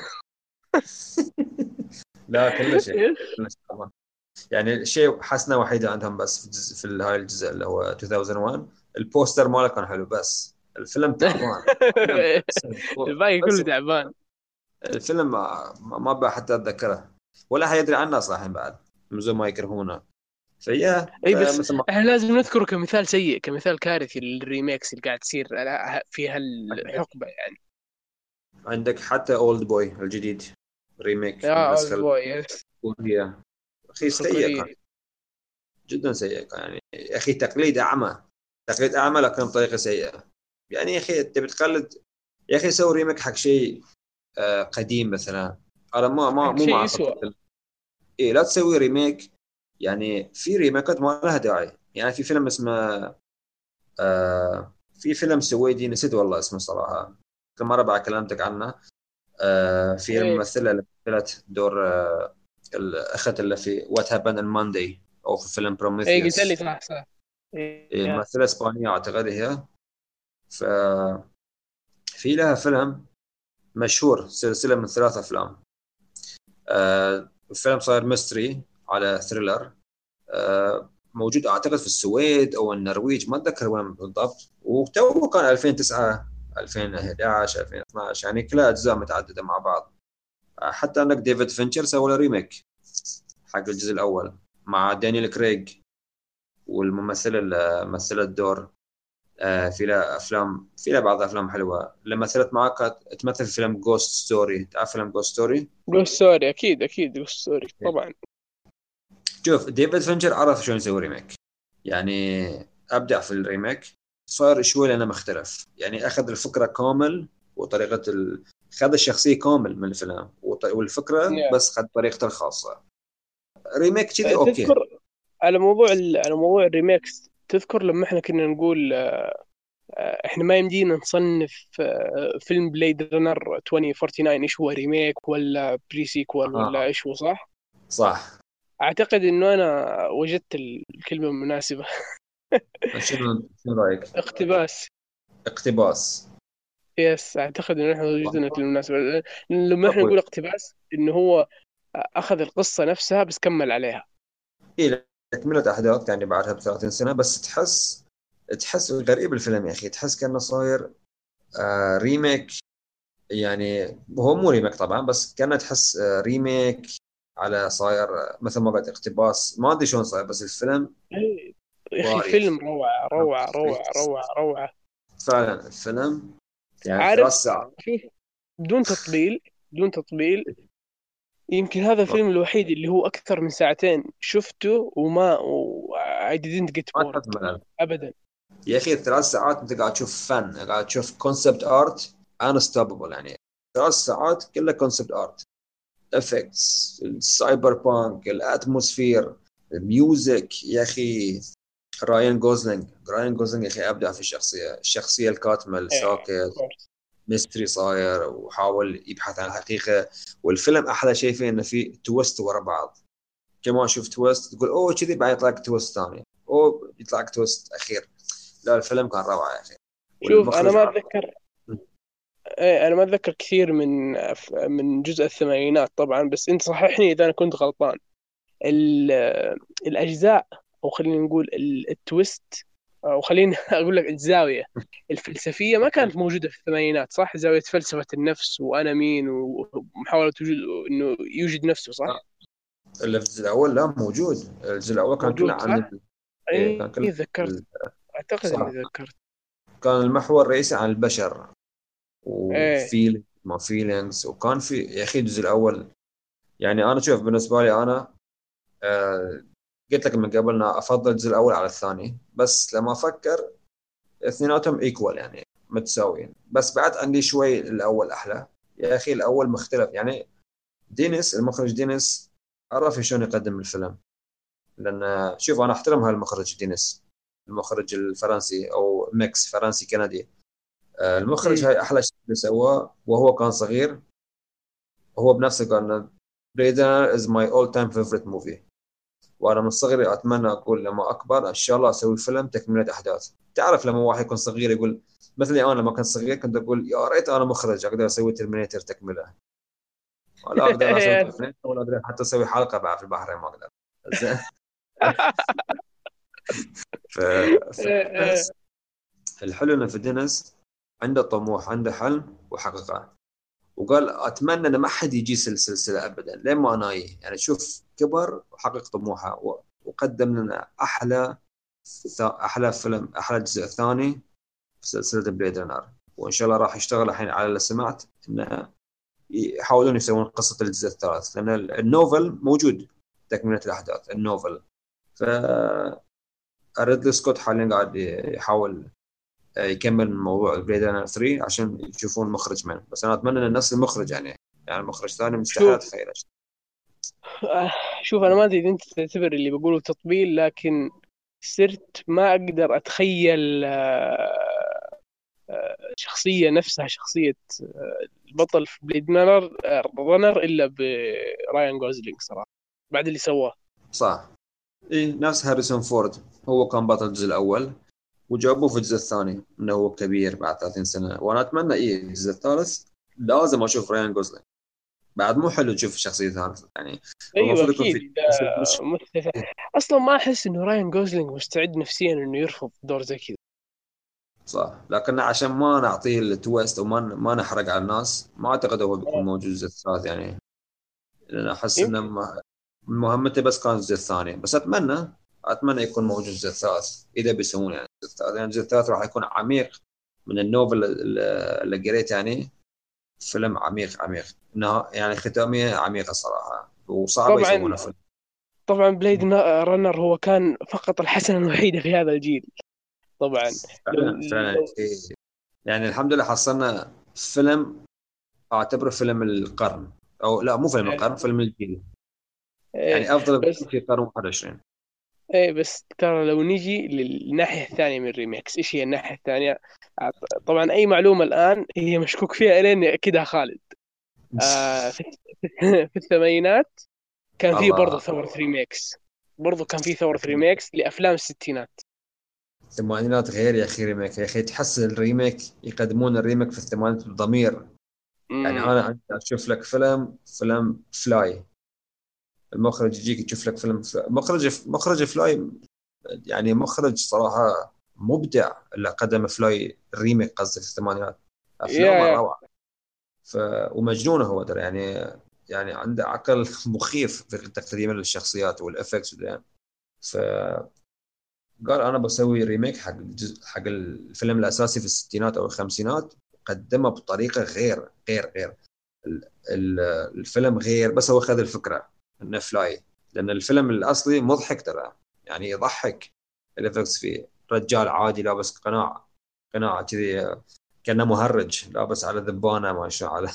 لا كل شيء، كل شيء طبعا. يعني الشيء حسنه وحيده عندهم بس في الجزء في هاي الجزء اللي هو ألفين وواحد، البوستر ماله كان حلو، بس الفيلم تعبان. الفيلم بس الباقي كله بس تعبان. الفيلم ما, ما بقى حتى اتذكره ولا حيدري عنه صراحه بعد من زمان ما يكرهونه. فيا اي بس مثل ما احنا لازم نذكره كمثال سيء، كمثال كارثي للريميكس اللي قاعد تصير على- في عندك هالحقبه يعني. عندك حتى اولد بوي الجديد ريميك من يا اولد النسخه بوي يس. الكورية. اخي نسخه سيء كان، كوريه. جدا سيء كان يعني. يا اخي تقليد اعمى، تقليد اعمى لكن بطريقه سيئه. يعني يا اخي انت بتقلد، يا اخي سوي ريميك حق شيء آه، قديم مثلا. انا ما ما حق مو شيء مع يسوى. فكره إيه لا تسوي ريميك. يعني في ريميكات ما لها داعي. يعني في فيلم اسمه آه في فيلم سويدي نسيت والله اسمه صراحة، كم مرة بعد كلمتك عنه. آه في ايه الممثلة اللي مثلت دور آه الأخت اللي في وات هابن ان ماندي أو في فيلم ايه قلت لي بروميثيوس. صح صح. إيه يا. ممثلة إسبانية أعتقد هي. ففي لها فيلم مشهور، سلسلة من ثلاث أفلام. آه الفيلم صاير ميستري على ثريلر. آه، موجود اعتقد في السويد او النرويج ما اتذكر وين بالضبط، وتو كان ألفين وتسعة ألفين وأحد عشر ألفين واثناشر يعني كلها اجزاء متعدده مع بعض. آه، حتى انك ديفيد فينشر سوى له ريميك حق الجزء الاول مع دانيال كريغ، والممثله اللي مثلت دور آه، في لها افلام، في لها بعض افلام حلوه. اللي مثلت معك كانت تمثل في فيلم جوست ستوري. تعرف فيلم جوست ستوري؟ جوست ستوري اكيد اكيد جوست ستوري طبعا. شوف ديفيد فينشر عرف شلون يسوي ريميك، يعني ابدع في الريميك. صار شوي لانه مختلف، يعني اخذ الفكره كامل وطريقه ال... خذ الشخصيه كامل من الفيلم وط... والفكره yeah. بس خذ طريقته الخاصه. ريميك كذي أه، اوكي. تذكر على موضوع ال... على موضوع الريميكس، تذكر لما احنا كنا نقول آه، احنا ما يمدينا نصنف آه، فيلم بليد رانر ألفين وتسعة وأربعين ايش هو ريميك ولا بري سيكوال ولا اه ايش هو، صح؟ صح. اعتقد انه انا وجدت الكلمه المناسبه. شنو شنو رايك؟ اقتباس. اقتباس. يس، اعتقد انه احنا وجدنا الكلمه المناسبه. لما احنا اقوي. نقول اقتباس انه هو اخذ القصه نفسها بس كمل عليها. إيه تكمله احداث يعني بعدها ب ثلاثين سنه، بس تحس تحس غريب الفيلم يا اخي، تحس كانه صاير آه ريميك. يعني هو مو ريميك طبعا، بس كانت تحس آه، ريميك على صاير آه، مثل ما قلت اقتباس. ما ادري شلون صاير بس الفيلم إيه، يا اخي باريخ. فيلم روعه روعه روعه روعه روعه. فعلا الفيلم يعني ثلاث عارف، ساعات. شوف، بدون تطبيل بدون تطبيل، يمكن هذا ما الفيلم الوحيد اللي هو أكثر من ساعتين شفته وما و... I didn't get ما تحس bored ملل أبدا. يا اخي. ثلاث ساعات انت قاعد تشوف فن، قاعد تشوف كونسبت ارت انستوببل. يعني ثلاث ساعات كلها كونسبت ارت، افكتس، السايبر بانك، الاتموسفير، الميوزك. يا اخي راين جوزلينج راين جوزلينج يا اخي ابدع في الشخصيه، الشخصيه الكاتمه إيه of الساكت. course. ميستري صاير وحاول يبحث عن الحقيقه. والفيلم احلى شيء فيه انه فيه تويست ورا بعض. كمان شوف تويست تقول اوه كذي، بعد يطلع لك تويست ثاني، اوه يطلع لك تويست اخير. لا الفيلم كان روعه يا اخي. شوف أنا والمخرج ما عارف. أتذكر. إيه أنا ما أتذكر كثير من من جزء الثمانينات طبعا، بس أنت صححني إذا أنا كنت غلطان. ال... الأجزاء، أو خلينا نقول ال- التويست، أو خلينا أقول لك الزاوية الفلسفية ما كانت موجودة في الثمانينات، صح؟ زاوية فلسفة النفس وأنا مين ومحاولة وجود إنه يوجد نفسه، صح؟ اللي في الجزء الاول لا موجود. الجزء الاول كان كله موجود عن صح؟ ال... إيه كان اي كله ذكرت، ال- اعتقد اني صح. ذكرت. كان المحور الرئيسي عن البشر ايه وفيل ما فيلينجز. وكان في يا اخي الجزء الاول، يعني انا شوف بالنسبه لي انا آه قلت لك من قبل إن افضل الجزء الاول على الثاني، بس لما افكر اثنيناتهم ايكوال يعني متساويين. بس بعد عندي شوي الاول احلى. يا اخي الاول مختلف يعني. دينيس المخرج دينيس عرف شلون يقدم الفيلم. لان شوف انا احترم هالمخرج دينيس، المخرج الفرنسي او ميكس فرنسي كندي. آه، المخرج امم هاي احلى شيء اللي سواه وهو كان صغير. هو بنفسه قال بليد رانر از ماي اول تايم فيفورت موفي. وانا من صغري اتمنى اقول لما اكبر ان شاء الله اسوي فيلم تكمله احداث. تعرف لما واحد يكون صغير يقول، مثلي انا لما كنت صغير كنت اقول يا ريت انا مخرج اقدر اسوي ترمينيتر تكمله، ولا اقدر اسوي ترمينيتر ولا اقدر حتى اسوي حلقه بعد في البحرين ما اقدر. زين. ف... فدينيس، الحلو انه في دينيس عنده طموح، عنده حلم وحققه. وقال اتمنى ان ما حد يجي السلسله ابدا لين ما ناي، يعني شوف كبر وحقق طموحه و- وقدم لنا احلى احلى فيلم، احلى جزء ثاني في سلسله بليد رانر. وان شاء الله راح يشتغل الحين على اللي سمعت انه يحاولون يسوون قصه الجزء الثالث، لان النوفل موجود تكمله الاحداث النوفل. ف ريدلي سكوت حاليا قاعد يحاول يكمل موضوع بليد رانر ثلاثة عشان يشوفون مخرج منه، بس انا اتمنى ان نفس المخرج يعني، يعني مخرج ثاني مستحيل شوف اتخيله. آه، شوف أنا ما أدري إذا أنت تعتبر اللي بقوله تطبيل، لكن صرت ما أقدر أتخيل آه، آه، شخصية نفسها شخصية آه، البطل في بليد رانر رانر إلا برايان جوزلينج صراحة بعد اللي سواه. صح، اي نفس هاريسون فورد، هو كان بطل الجزء الاول وجابوه في الجزء الثاني انه هو كبير بعد ثلاثين سنه، وانا اتمنى ايه الجزء الثالث لازم اشوف ريان جوزلينج. بعد مو حلو تشوف شخصيه ثالثه يعني، أيوة المفروض يكون أكيد في إذا بس مش مثل. أصلا ما أحس إنه رايان جوزلينج مستعد نفسيا إنه يرفض دور زي كذا. صح، لكن عشان ما نعطيه التويست وما ما نحرق على الناس، ما اعتقد هو بيكون موجود الجزء الثالث يعني، لان احس انه يمكن. ما- مهمته بس كان الجزء الثاني. بس اتمنى اتمنى يكون موجود الجزء الثالث اذا بيسوون يعني الجزء الثالث، يعني الجزء الثالث راح يكون عميق من النوفل اللي اللي قريت يعني. فيلم عميق عميق، انه يعني ختامية عميقة صراحة وصعبة طبعا يسوونها فيلم. طبعا بليد رانر هو كان فقط الحسنة الوحيدة في هذا الجيل طبعا. لو فعلا فعلا لو إيه. يعني الحمد لله حصلنا فيلم اعتبره فيلم القرن، او لا مو فيلم القرن، فيلم الجيل، إيه يعني افضل بس فيلم في القرن واحد وعشرين. إيه بس ترى لو نجي للناحية الثانية من الريميكس، إيش هي الناحية الثانية؟ أعط- طبعا أي معلومة الآن هي مشكوك فيها إلين أكيدها خالد. آه في, في الثمانينات كان في برضه الله، ثورة ريميكس، برضه كان في ثورة ريميكس لأفلام الستينات. الثمانينات غير يا اخي ريميك، يا اخي تحس الريميك يقدمون الريميك في الثمانينات بضمير. يعني امم انا عندي اشوف لك فيلم فيلم فلاي، المخرج يجيك تشوف لك فيلم فلاي. مخرج مخرج فلاي يعني مخرج صراحة مبدع اللي قدم فلاي الريميك قصدي في الثمانينات، يا افلامه يا روعة. ف ومجنون هو ترى يعني، يعني عنده عقل مخيف في تقديم الشخصيات والافكتس. فقال انا بسوي ريميك حق الجزء حق الفيلم الاساسي في الستينات او الخمسينات، قدمه بطريقه غير غير غير ال- ال- الفيلم غير، بس هو خذ الفكره انه فلاي، لان الفيلم الاصلي مضحك ترى، يعني يضحك. الافكتس فيه رجال عادي لابس قناع، قناع كذي كانه مهرج لابس على ذبانه ما شاء على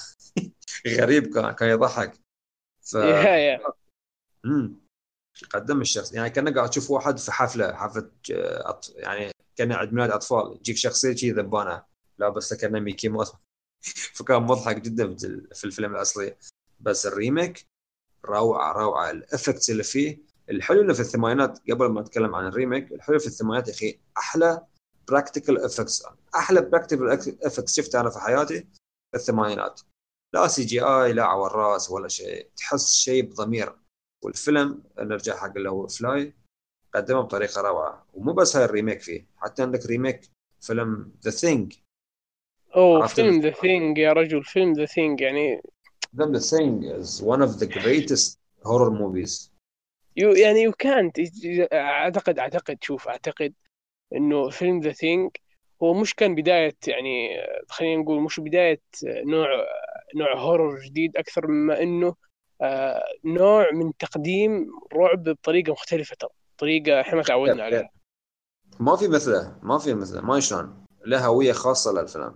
غريب، كان كان يضحك. ف يا يا مم. قدم الشخص يعني كأنك قاعد تشوف واحد في حفله حفله آه، أط... يعني كان عيد ميلاد اطفال، يجيك شخصيه شي ذبانه لابس كأنه ميكي ماوس. فكان مضحك جدا في في الفيلم الاصلي. بس الريميك روعه روعه، الافكتس اللي فيه. الحلو اللي في الثمانينات قبل ما نتكلم عن الريميك، الحلو في الثمانينات يا اخي احلى براكتيكال افكتس، احلى براكتيكال افكتس شفتها انا في حياتي في الثمانينات. لا سي جي اي لا على الراس ولا شيء، تحس شيء بضمير. والفيلم نرجع حق اللي هو فلاي، قدمه بطريقه روعه. ومو بس هاي الريميك، فيه حتى عندك ريميك فيلم ذا ثينج. أوه عرفت فيلم ذا ثينج يا رجل، فيلم ذا ثينج يعني فيلم ذا ثينج is one of the greatest horror movies. يو يعني يو كانت. أعتقد أعتقد شوف أعتقد إنه فيلم ذا ثينج هو مش كان بداية يعني، خلينا نقول مش بداية نوع نوع هورر جديد، أكثر مما إنه آه، نوع من تقديم رعب بطريقة مختلفة، ترى طريقة إحنا ما تعودنا عليها. ما في مثله، ما في مثله، ما شلون له هويه خاصه للفيلم.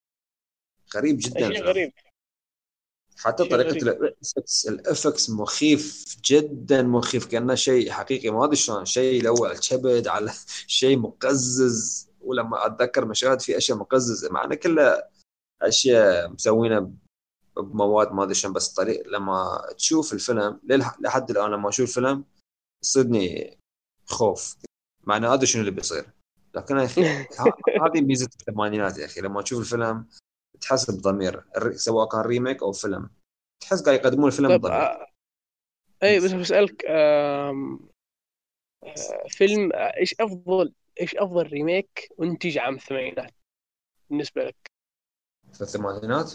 غريب جدا شيء الفيلم. غريب، حتى شيء طريقه غريب. الافكس الافكس مخيف جدا، مخيف كانه شيء حقيقي، ما ادري شلون شيء يلوع الكبد على شيء مقزز. ولما اتذكر مشاهد في اشياء مقززه مع انه كله اشياء مسوينه بمواد ما ادري شلون، بس طريق لما تشوف الفيلم للح- لحد الان لما اشوف الفيلم يصيدني خوف، مع انه ادري شنو اللي بيصير. لكن يا اخي ه- هذه ميزه الثمانينات يا اخي، لما تشوف الفيلم تحس بضمير، الر- سواء كان ريميك او فيلم، تحس قاعد يقدمون الفيلم طب بضمير. آه، أي بس بسألك آم، آه، فيلم آه، إيش أفضل إيش أفضل ريميك أنتج عام الثمانينات بالنسبة لك؟ في الثمانينات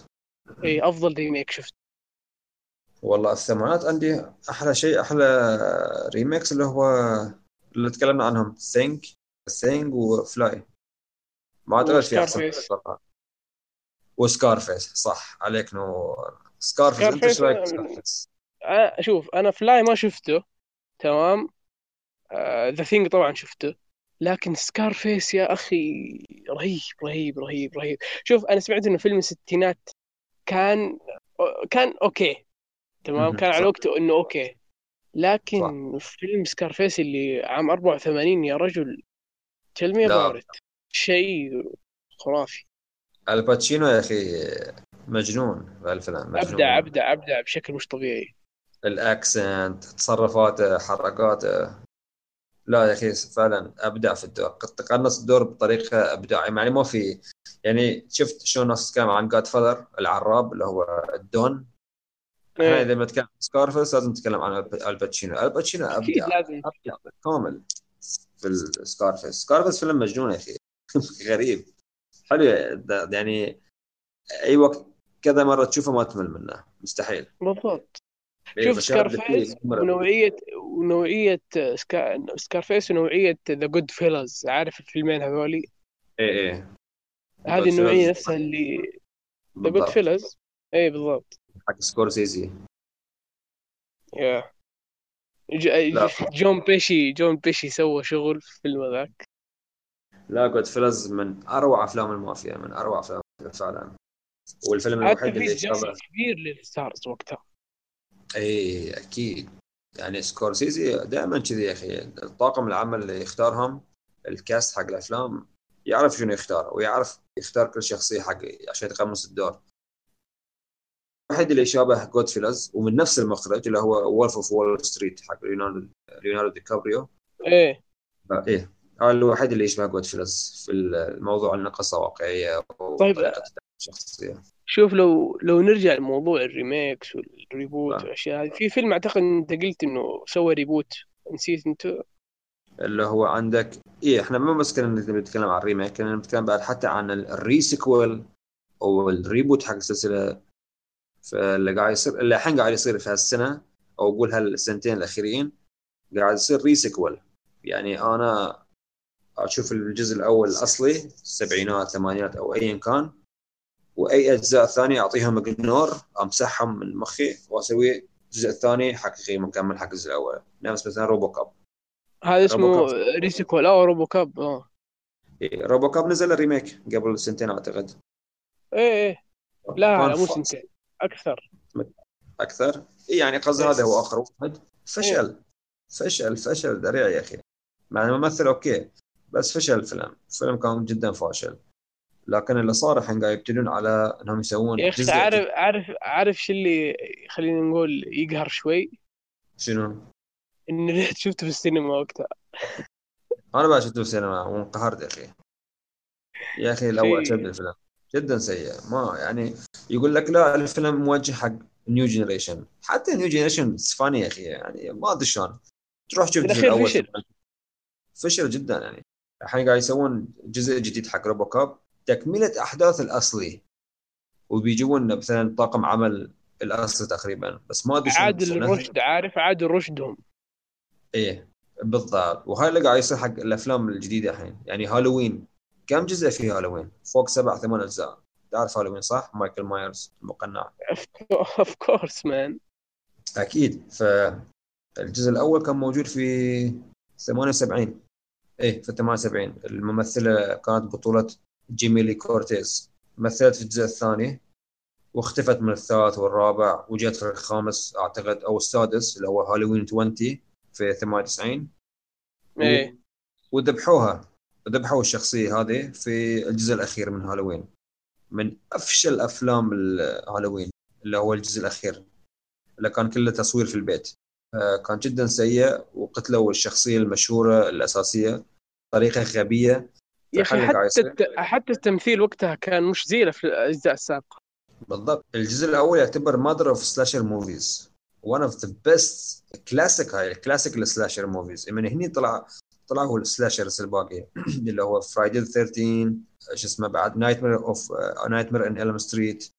اي افضل ريميك شفت. والله الثمانينات عندي احلى شيء، احلى ريميكس اللي هو اللي تكلمنا عنهم، ثينك ثينج وفلاي. ما اعتقد في احسن من وسكارفيس. الصراحة. وسكارفيس، صح عليك نور. سكارفيس، انت ايش سكارفيس رايك أنا بسكارفيس؟ أنا- شوف انا فلاي ما شفته. تمام. ذا ثينج طبعا شفته. لكن سكارفيس يا اخي رهيب رهيب رهيب رهيب. شوف انا سمعت انه فيلم الستينات كان كان اوكي. تمام مهم. كان على صح وقته انه اوكي. صح. لكن فيلم سكارفيس اللي عام أربعة وثمانين يا رجل، tell me لا، about it. شيء خرافي. الباتشينو يا اخي مجنون بهالفيلم، ابدع مجنون. ابدع ابدع بشكل مش طبيعي. الاكسنت، تصرفاته، حركاته. لا يا اخي فعلا ابدع في الدور، تقنص الدور بطريقه ابداعيه، يعني ما في. يعني شفت شلون الناس تتكلم عن جاد فاذر العراب اللي هو الدون. احنا ايه اذا بنتكلم عن سكارفيس لازم نتكلم عن الب- الباتشينو. الباتشينو اكيد ابدع، لازم. ابدع كامل في السكارفيس. سكارفيس فيلم مجنون يا اخي. غريب، حلو يعني. اي وقت كذا مره تشوفه ما تمل منه، مستحيل. بالضبط. شوف المشاهد اللي سكارفيس فيه مرة. ونوعية ونوعية سكا... سكارفيس ونوعية ذا جود فيلز، عارف الفيلمين هذولي؟ ايه ايه. هذه جود النوعية فيلز، نفسها اللي ذا جود بالضبط. فيلز. ايه بالضبط. حق سكورسيزي. يا ج... لا جون بيشي جون بيشي سوى شغل في الفيلم ذاك. لا، جود فيلز من اروع افلام المافيا، من اروع افلام المافيا فعلا. والفيلم حتى الوحيد في اللي دعم يشابه. كبير للستارز وقتها. اي اكيد. يعني سكورسيزي دائما كذي يا اخي، الطاقم العمل اللي يختارهم، الكاست حق الافلام، يعرف شنو يختار، ويعرف يختار كل شخصيه حق عشان يتقمص الدور. الوحيد اللي يشابه جود فيلز ومن نفس المخرج اللي هو وولف اوف وول ستريت حق ليوناردو ليوناردو دي كابريو. ايه آه، ايه. هذا الوحيد اللي يشبه جود فيلز في الموضوع، انه قصه واقعيه طيب وطريقه الشخصيه. شوف لو لو نرجع لموضوع الريميكس والريبوت ف- والاشياء هذه، في فيلم اعتقد انت قلت انه سوى ريبوت، نسيت انت. اللي هو عندك، ايه احنا ما بس كنا نتكلم عن الريميك، كنا نتكلم بعد حتى عن الريسيكوال او الريبوت حق السلسله. فاللي قاعد يصير، اللي الحين قاعد يصير في هالسنه، او اقول هالسنتين الاخيرين، قاعد يصير ريسيكوال. يعني انا اشوف الجزء الاول الاصلي السبعينات ثمانينات او ايا كان، واي اجزاء ثانيه اعطيهم اجنور، امسحهم من مخي واسوي الجزء الثاني حقيقي مكمل حق الجزء الاول. نفس مثلا روبو كاب. هذا روبو كاب اسمه ريسيكول او روبو كاب اه. روبو كاب نزل ريميك قبل سنتين اعتقد. ايه ايه. لا كان لا مو فاصل سنتين، اكثر. اكثر. يعني قصدي ايه هذا هو اخر واحد. ايه. فشل فشل فشل ذريع يا اخي. مع الممثل اوكي، بس فشل الفيلم. الفيلم كان جدا فاشل. لكن اللي صار الحين قاعد يبتدون على انهم يسوون يا اخي جزء جديد. عارف عارف عارف شو اللي خلينا نقول يقهر شوي؟ شنو؟ اني رحت شفته في السينما وقتها. انا بقى شفته في السينما وانقهرت يا اخي. يا اخي الاول اشد شيء. الفيلم، جدا سيء. ما يعني يقول لك لا الفيلم موجه حق نيو جنريشن، حتى نيو جنريشن فاني يا اخي، يعني ما ادري شلون تروح تشوف في الجزء الاخير الاول ثم. فشل. فشل جدا يعني. الحين قاعد يسوون جزء جديد حق روبو كاب، تكمله احداث الاصلي، وبيجيبون مثلا طاقم عمل الاصلي تقريبا، بس ما ادري شلون عاد شلون. الرشد، عارف عاد رشدهم. ايه بالضبط. وهاي اللي قاعد يصير حق الافلام الجديده الحين. يعني هالوين، كم جزء في هالوين؟ فوق سبع ثمان اجزاء. تعرف هالوين صح؟ مايكل مايرز المقنع. اوف كورس مان. اكيد. فالجزء الاول كان موجود في ثمانية وسبعين. ايه في ثمانية وسبعين. الممثله كانت بطوله جيميلي كورتيز، مثلت في الجزء الثاني واختفت من الثالث والرابع، وجت في الخامس اعتقد او السادس اللي هو هالوين عشرين في ثمانية وتسعين. و... ايه. وذبحوها. ذبحوا الشخصيه هذه في الجزء الاخير من هالوين، من افشل افلام الهالوين اللي هو الجزء الاخير اللي كان كله تصوير في البيت. آه، كان جدا سيء، وقتلوا الشخصيه المشهوره الاساسيه بطريقه غبيه. يا اخي فحل اللي قاعد حتى يصير. الت... حتى التمثيل وقتها كان مش زي في الاجزاء السابقه. بالضبط. الجزء الاول يعتبر ماذر اوف سلاشر موفيز، one of the best كلاسيك. هاي الكلاسيك السلاشر موفيز من هني طلع. طلع هو السلاشرز الباقي اللي هو فرايدي ثيرتين، شو اسمه بعد، نايت مير اوف نايت مير ان إلم ستريت،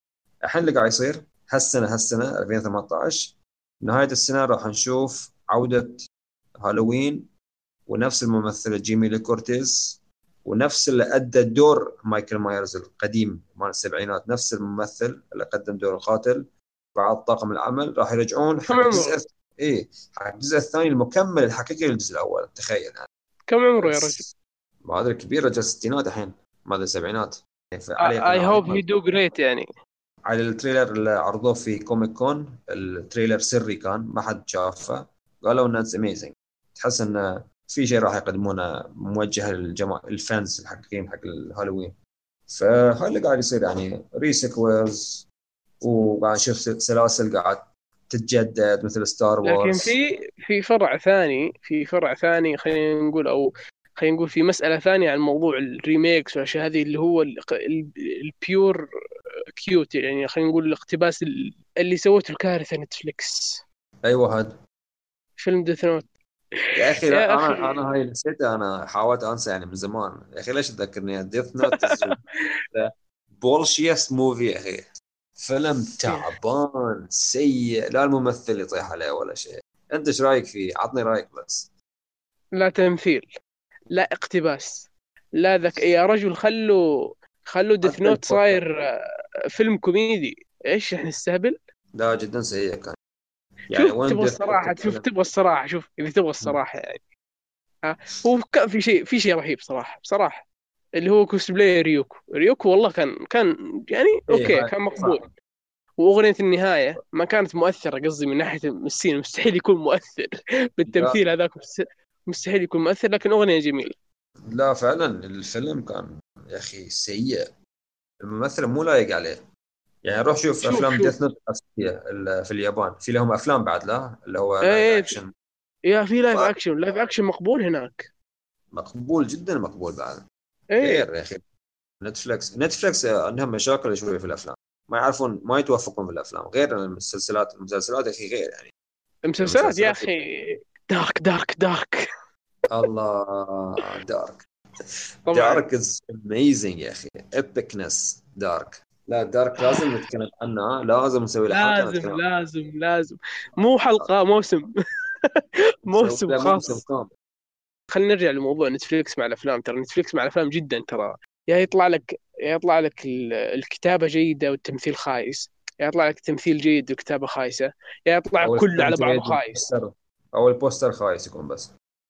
الحين اللي قاعد يصير هالسنة هالسنة ألفين وثمانية عشر نهاية السنة راح نشوف عودة هالوين، ونفس الممثلة جيمي لي كورتيز، ونفس اللي أدى دور مايكل مايرز القديم مال السبعينات، نفس الممثل اللي قدم دور القاتل بعد طاقم العمل راح يرجعون كم حق الجزء عمره؟ الث- إيه حق الجزء الثاني المكمل الحقيقي للجزء الأول. تخيل يعني. كم عمره يا رجل؟ بس ما أدري كبير، رجع الستينات الحين ما أدري السبعينات يعني. عليه I قناع hope he عليه do great يعني. على التريلر اللي عرضوه في كوميك كون، التريلر سري كان ما حد شافه، قالوا انه اتس اميزنج. تحس انه في شيء راح يقدمونه موجه للجماعة الفانز الحقيقيين حق الهالوين. فهاي اللي قاعد يصير يعني ريسيكويلز، وقاعد نشوف سلاسل قاعد تتجدد مثل ستار لكن وورز. في في فرع ثاني في فرع ثاني خلينا نقول، او خلينا نقول في مسألة ثانية عن موضوع الريميكس والأشياء هذه، اللي هو البيور كيوت يعني، خلينا نقول الاقتباس اللي سوته الكارثة نتفليكس، ايوه هذا فيلم ديث نوت. يا اخي. لا يا انا أخي انا هاي نسيتها، انا حاولت انسى يعني من زمان يا اخي. ليش تذكرني ديث نوت؟ بولشيست موفي يا اخي، فيلم تعبان سيء، لا الممثل يطيح عليه ولا شيء. انت ايش رايك فيه؟ عطني رايك بس. لا تمثيل، لا اقتباس، لا ذك يا رجل. خلوا خلوا ديث حتى نوت البوستر صاير آه، فيلم كوميدي. ايش احنا نستهبل؟ لا جدا سيء كان. يعني شوف وين تبغى ديث نوت الصراحة، شوف الفيلم؟ تبغى الصراحة، شوف إذا تبغى الصراحة يعني، ها، هو كان في شيء في شيء رهيب صراحة بصراحة، اللي هو كوسبلاي ريوكو. ريوكو والله كان كان يعني ايه اوكي، هاي كان صح. مقبول. واغنية النهاية ما كانت مؤثرة، قصدي من ناحية الممثلين مستحيل يكون مؤثر لا بالتمثيل هذاك، مست- مستحيل يكون مؤثر، لكن اغنية جميلة. لا فعلا الفيلم كان يا اخي سيء، الممثل مو لايق عليه. يعني روح شوف شوف افلام شوف ديث نوت الاساسيه اللي في اليابان، في لهم افلام بعد لا اللي هو ايه لايف إيه، في- اكشن. يا في لايف ما اكشن، لايف اكشن مقبول هناك. مقبول جدا مقبول بعد. ايه غير يا اخي نتفلكس نتفلكس عندهم مشاكل شويه في الافلام، ما يعرفون ما يتوفقون في الافلام. غير المسلسلات المسلسلات يا اخي غير يعني. المسلسلات يا المسلسلات اخي، دارك دارك دارك. الله دارك. طبعا دارك از اميزنج يا اخي، ابيكنس دارك. لا دارك لازم نتكلم عنه، لازم نسوي له حلقه لازم نتكلم عنه. لازم لازم، مو حلقة، موسم. نسوي موسم له موسم خاص. كامل. خلينا نرجع لموضوع نتفليكس مع الافلام. ترى نتفليكس مع الافلام جدا ترى، يا يطلع لك يا يطلع لك ال- الكتابه جيده والتمثيل خايس، يا يطلع لك تمثيل جيد والكتابه خايسه، يا يطلع او كله على السكريبت بعضه جيد خايس. والبوستر، او البوستر خايس يكون بس.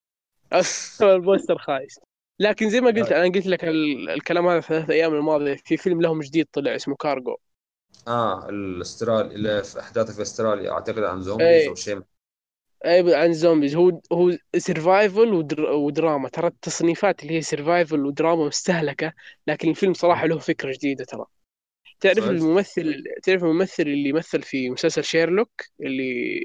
البوستر خايس. لكن زي ما قلت انا، قلت لك ال- الكلام هذا في ثلاث ايام الماضيه، في فيلم لهم جديد طلع اسمه كارجو. اه الاسترالي اللي في احداثه في استراليا، اعتقد عن زومبيز او اي شيء. اي، عن زومبيز. هو هو سرفايفل ودر ودراما. ترى التصنيفات اللي هي سرفايفل ودراما مستهلكه، لكن الفيلم صراحه له فكره جديده ترى. تعرف صدق. الممثل تعرف الممثل اللي مثل في مسلسل شيرلوك، اللي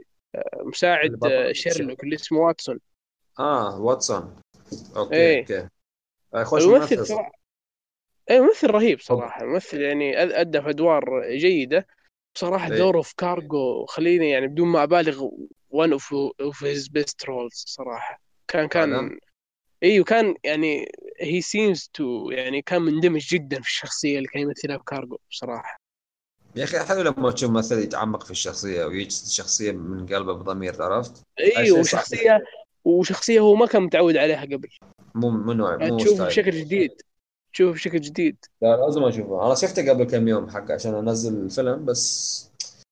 مساعد البطل شيرلوك، اللي اسمه واتسون. اه واتسون. اوكي ايه، اوكي. آه خوش الممثل ممثل صراحه. صراحة، ايه ممثل رهيب طب صراحة. ممثل يعني أد- أدى في أدوار جيدة بصراحة. ايه دوره في كارجو خليني يعني بدون ما أبالغ one of of his best roles صراحة. كان فعلا. كان ايوه، كان يعني he seems to يعني كان مندمج جدا في الشخصية اللي كان يمثلها في كارجو بصراحة. يا اخي حلو لما تشوف ممثل يتعمق في الشخصيه ويجسد الشخصيه من قلبه بضمير، عرفت؟ هاي ايوه، شيء صعب. وشخصية وشخصية هو ما كان متعود عليها قبل، مو مو نوع مو تشوفه ستايل. بشكل جديد، تشوفه بشكل جديد. لا لازم اشوفه، انا شفته قبل كم يوم حق عشان انزل الفيلم بس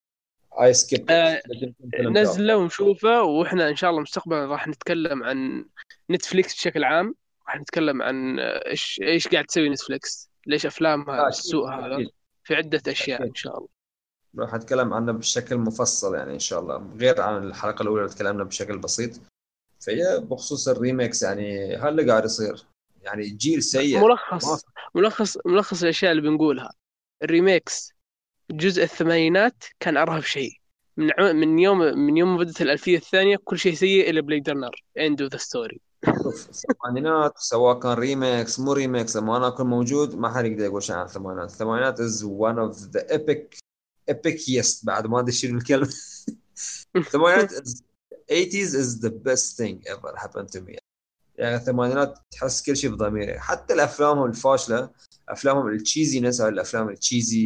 اي سكيبت ات، آه لكن يكون فيلم شاط. نزله ونشوفه، واحنا ان شاء الله مستقبلا راح نتكلم عن نتفليكس بشكل عام. راح نتكلم عن آه، ايش ايش قاعد تسوي نتفليكس، ليش افلامها لا اكيد بالسوء هذا، اكيد في عدة اشياء ان اكيد شاء الله. راح اتكلم عنه بشكل مفصل يعني ان شاء الله، غير عن الحلقه الاولى اللي تكلمنا بشكل بسيط. فهي بخصوص الريميكس يعني هل قاعد يصير يعني جيل سيء. ما ملخص في. ملخص ملخص الاشياء اللي بنقولها: الريميكس جزء الثمانينات كان ارهب شيء. من عم- من يوم من يوم ما بدت الالفيه الثانيه كل شيء سيء الا بليد رانر اند اوف ذا ستوري. شوف الثمانينات سواء كان ريميكس مو ريميكس، لما انا اكون موجود ما حد يقدر يقول شيء عن الثمانينات. الثمانينات از one of the epic epiciest، بعد ما ادري شنو الكلمه. الثمانينات is eighties is the best thing ever happened to me. يعني الثمانينات تحس كل شيء بضميره، حتى الافلام الفاشله، افلامهم التشيزي، ناس الافلام التشيزي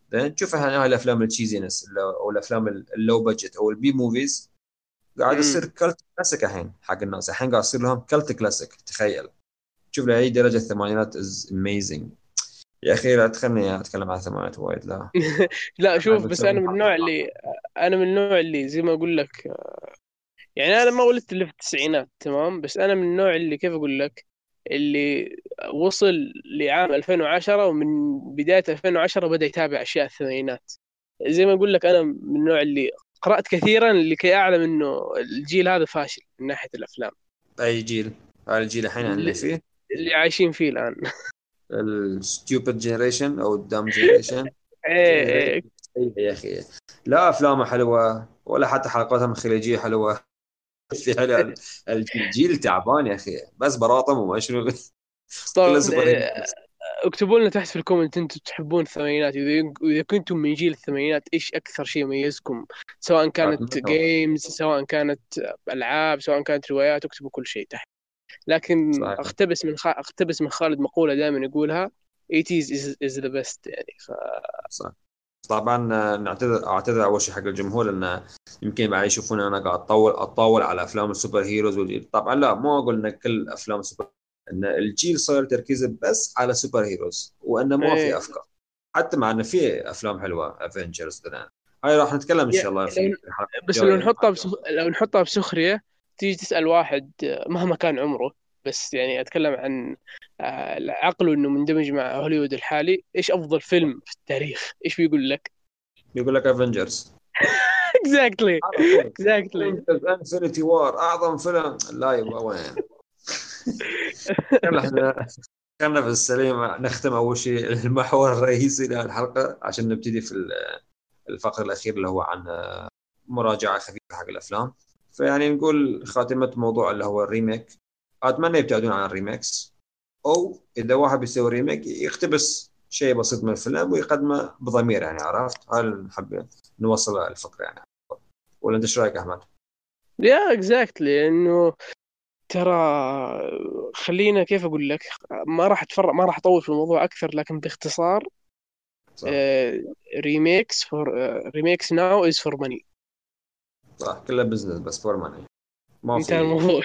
لان تشوف هاي هاي الافلام التشيزينس او الافلام اللو بادجت او البي موفيز قاعد يصير امم كلت كلاسيك الحين حق الناس، الحين قاعد يصير لهم كلت كلاسيك. تخيل شوف لأي درجة الثمانينات از اميزنج. يا اخي لا تخلني اتكلم عن الثمانينات وايد، لا. لا هاي شوف، بس بتسوي انا من النوع اللي انا من النوع اللي زي ما اقول لك، يعني انا ما ولدت الا في التسعينات تمام، بس انا من النوع اللي كيف اقول لك، اللي وصل لعام ألفين وعشرة ومن بداية ألفين وعشرة بدأ يتابع اشياء الثمانينات. زي ما اقول لك انا من النوع اللي قرأت كثيرا لكي اعلم انه الجيل هذا فاشل من ناحية الافلام اي جيل؟ هذا الجيل الحين اللي اللي, فيه اللي عايشين فيه الان. الستوبid جنريشن او الدام جنريشن. ايه ايه. يا اخي لا افلامه حلوه ولا حتى حلقاتهم الخليجيه حلوه. في حلو. الجيل تعبان يا اخي، بس براطم وما شنو. كله طبعا سوبر إيه، هيروز. اكتبوا لنا تحت في الكومنت انتم تحبون الثمانينات، اذا اذا كنتم من جيل الثمانينات ايش اكثر شيء يميزكم، سواء كانت جيمز، سواء كانت العاب، سواء كانت روايات. اكتبوا كل شيء تحت. لكن صحيح. اقتبس من خ... اقتبس من خالد مقولة دائما يقولها: إيتيز is, is the best يعني ف... صح. طبعا آه، نعتذر اعتذر اول شيء حق الجمهور انه يمكن بعد يشوفون انا قاعد اطول اطول على افلام السوبر هيروز والجيل. طبعا لا، مو اقول ان كل افلام السوبر، ان الجيل صار تركيزه بس على سوبر هيروز وانه ما في ايه. افكار. حتى مع انه في افلام حلوه افنجرز الان، هاي راح نتكلم ان شاء يا- الله لو... في الحلقه بس لو الجايه. نحطها بس... لو نحطها بسخرية، تيجي تسأل واحد مهما كان عمره، بس يعني اتكلم عن آه، عقله انه مندمج مع هوليوود الحالي، ايش افضل فيلم في التاريخ، ايش بيقول لك؟ يقول لك افنجرز اكزاكتلي. على طول. اكزاكتلي. افنجرز انفنتي وار اعظم فيلم. لا يبا وين. يلا احنا خلينا في السليم نختم اول شيء المحور الرئيسي للحلقه عشان نبتدي في الفقر الاخير اللي هو عن مراجعه خفيفه حق الافلام. فيعني نقول خاتمه موضوع اللي هو الريميك، اتمنى يبتعدون عن الريميكس، او اذا واحد بيسوي ريميك يقتبس شيء بسيط من الفيلم ويقدمه بضمير، يعني عرفت هاي نحب نوصل الفكره يعني. ولا انت ايش رايك احمد؟ يا اكزاكتلي انه ترى، خلينا كيف اقول لك، ما راح اتفرق، ما راح اطول في الموضوع اكثر، لكن باختصار، صح. ريميكس فور ريميكس ناو از فور ماني. صح كله بزنس بس فور ماني، ما انتهى في. الموضوع.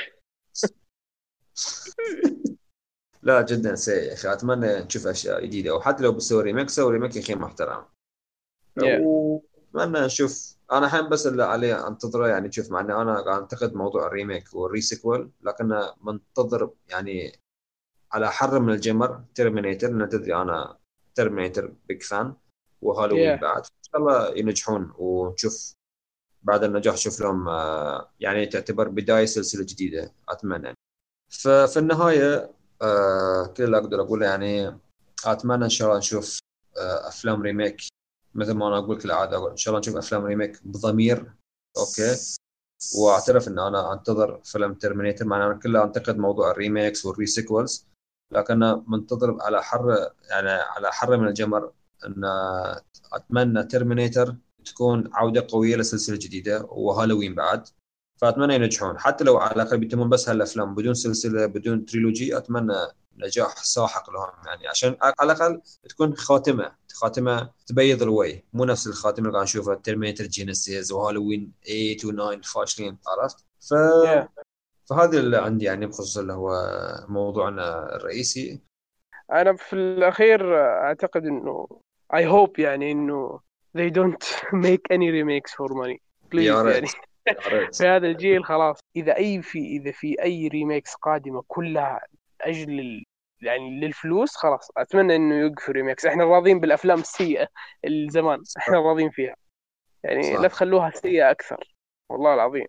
لا جدا سيء يا اخي، اتمنى نشوف اشياء جديده، او حتى لو بسوي ريميك سوي ريميك يا اخي محترم. yeah. واتمنى نشوف. انا الحين بس اللي علي انتظره يعني تشوف، مع اني انا قاعد انتقد موضوع الريميك والريسيكول، لكن منتظر يعني على حر من الجمر ترمينيتر، لان تدري انا ترمينيتر بيج فان، وهالوين yeah. بعد ان شاء الله ينجحون ونشوف بعد النجاح شوف لهم آه، يعني تعتبر بدايه سلسله جديده اتمنى. ففي النهايه آه، كل اللي اقدر اقوله يعني اتمنى ان شاء الله نشوف آه، افلام ريميك مثل ما انا اقول كل عاده، ان شاء الله نشوف افلام ريميك بضمير. اوكي. واعترف ان انا انتظر فيلم ترمينيتر، مع انا كله انتقد موضوع الريميكس والريسيكولز، لكن منتظر على حر يعني على حر من الجمر ان اتمنى ترمينيتر تكون عوده قويه لسلسله جديده وهالوين بعد. فاتمنى ينجحون، حتى لو على الاقل بيتمون بس هالافلام بدون سلسله بدون تريلوجي، اتمنى نجاح ساحق لهم يعني، عشان على الاقل تكون خاتمه خاتمه تبيض الوجه، مو نفس الخاتمه اللي قاعد نشوفها ترمينيتر جينيسيس وهالوين ثمانية و9 فاشلين، عرفت. ف yeah. فهذا اللي عندي يعني بخصوص اللي هو موضوعنا الرئيسي. انا في الاخير اعتقد انه I hope يعني انه they don't make any remakes for money يا please يعني. ريت يا ريت. في هذا الجيل خلاص، اذا اي في اذا في اي ريميكس قادمه كلها اجل ال... يعني للفلوس، خلاص اتمنى انه يوقفوا ريميكس. احنا راضين بالافلام السيئه الزمان، احنا راضين فيها، يعني لا صح. تخلوها سيئه اكثر، والله العظيم.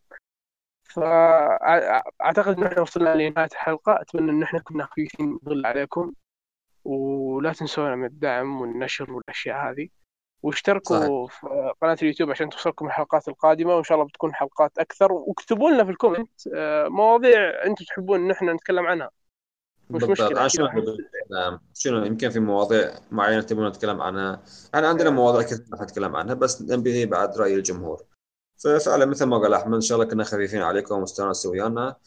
فاعتقد ان احنا وصلنا لنهايه الحلقه، اتمنى ان احنا كنا خفيفين نظل عليكم، ولا تنسونا من الدعم والنشر والاشياء هذه، صح. واشتركوا في قناة اليوتيوب عشان توصلكم الحلقات القادمة، وإن شاء الله بتكون حلقات أكثر. واكتبوا لنا في الكومنت آه، مواضيع أنتم تحبون إن إحنا نتكلم عنها، مش بالضبط. مشكلة عن شنو كذا. نبي نتكلم؟ شنو يمكن في مواضيع معينة تبون نتكلم عنها؟ يعني عندنا آه، مواضيع كثير راح نتكلم عنها، بس نبي بعد رأي الجمهور. ففعلا مثل ما قال أحمد إن شاء الله كنا خفيفين عليكم واستانسوا ويانا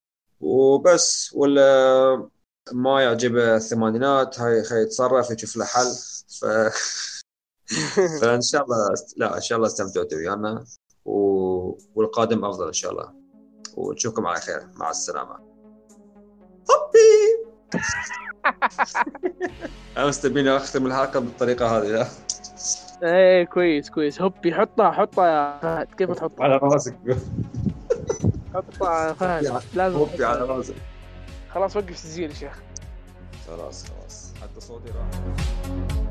وبس. ولا ما يعجبه الثمانينات هاي خي يتصرف يشوف له حل. ف فان شاء الله است... لا ان شاء الله استمتعتوا ويانا و... والقادم افضل ان شاء الله، ونشوفكم على خير. مع السلامه. هوبي. انا مستبيني اختم الحلقه بالطريقه هذه. لا ايه كويس كويس. هوبي حطها حطها يا فهد. كيف تحطها؟ على راسك. حطها يا فهد لازم. هوبي على راسك. خلاص وقف تسجيل يا شيخ. خلاص خلاص حتى صوتي راح.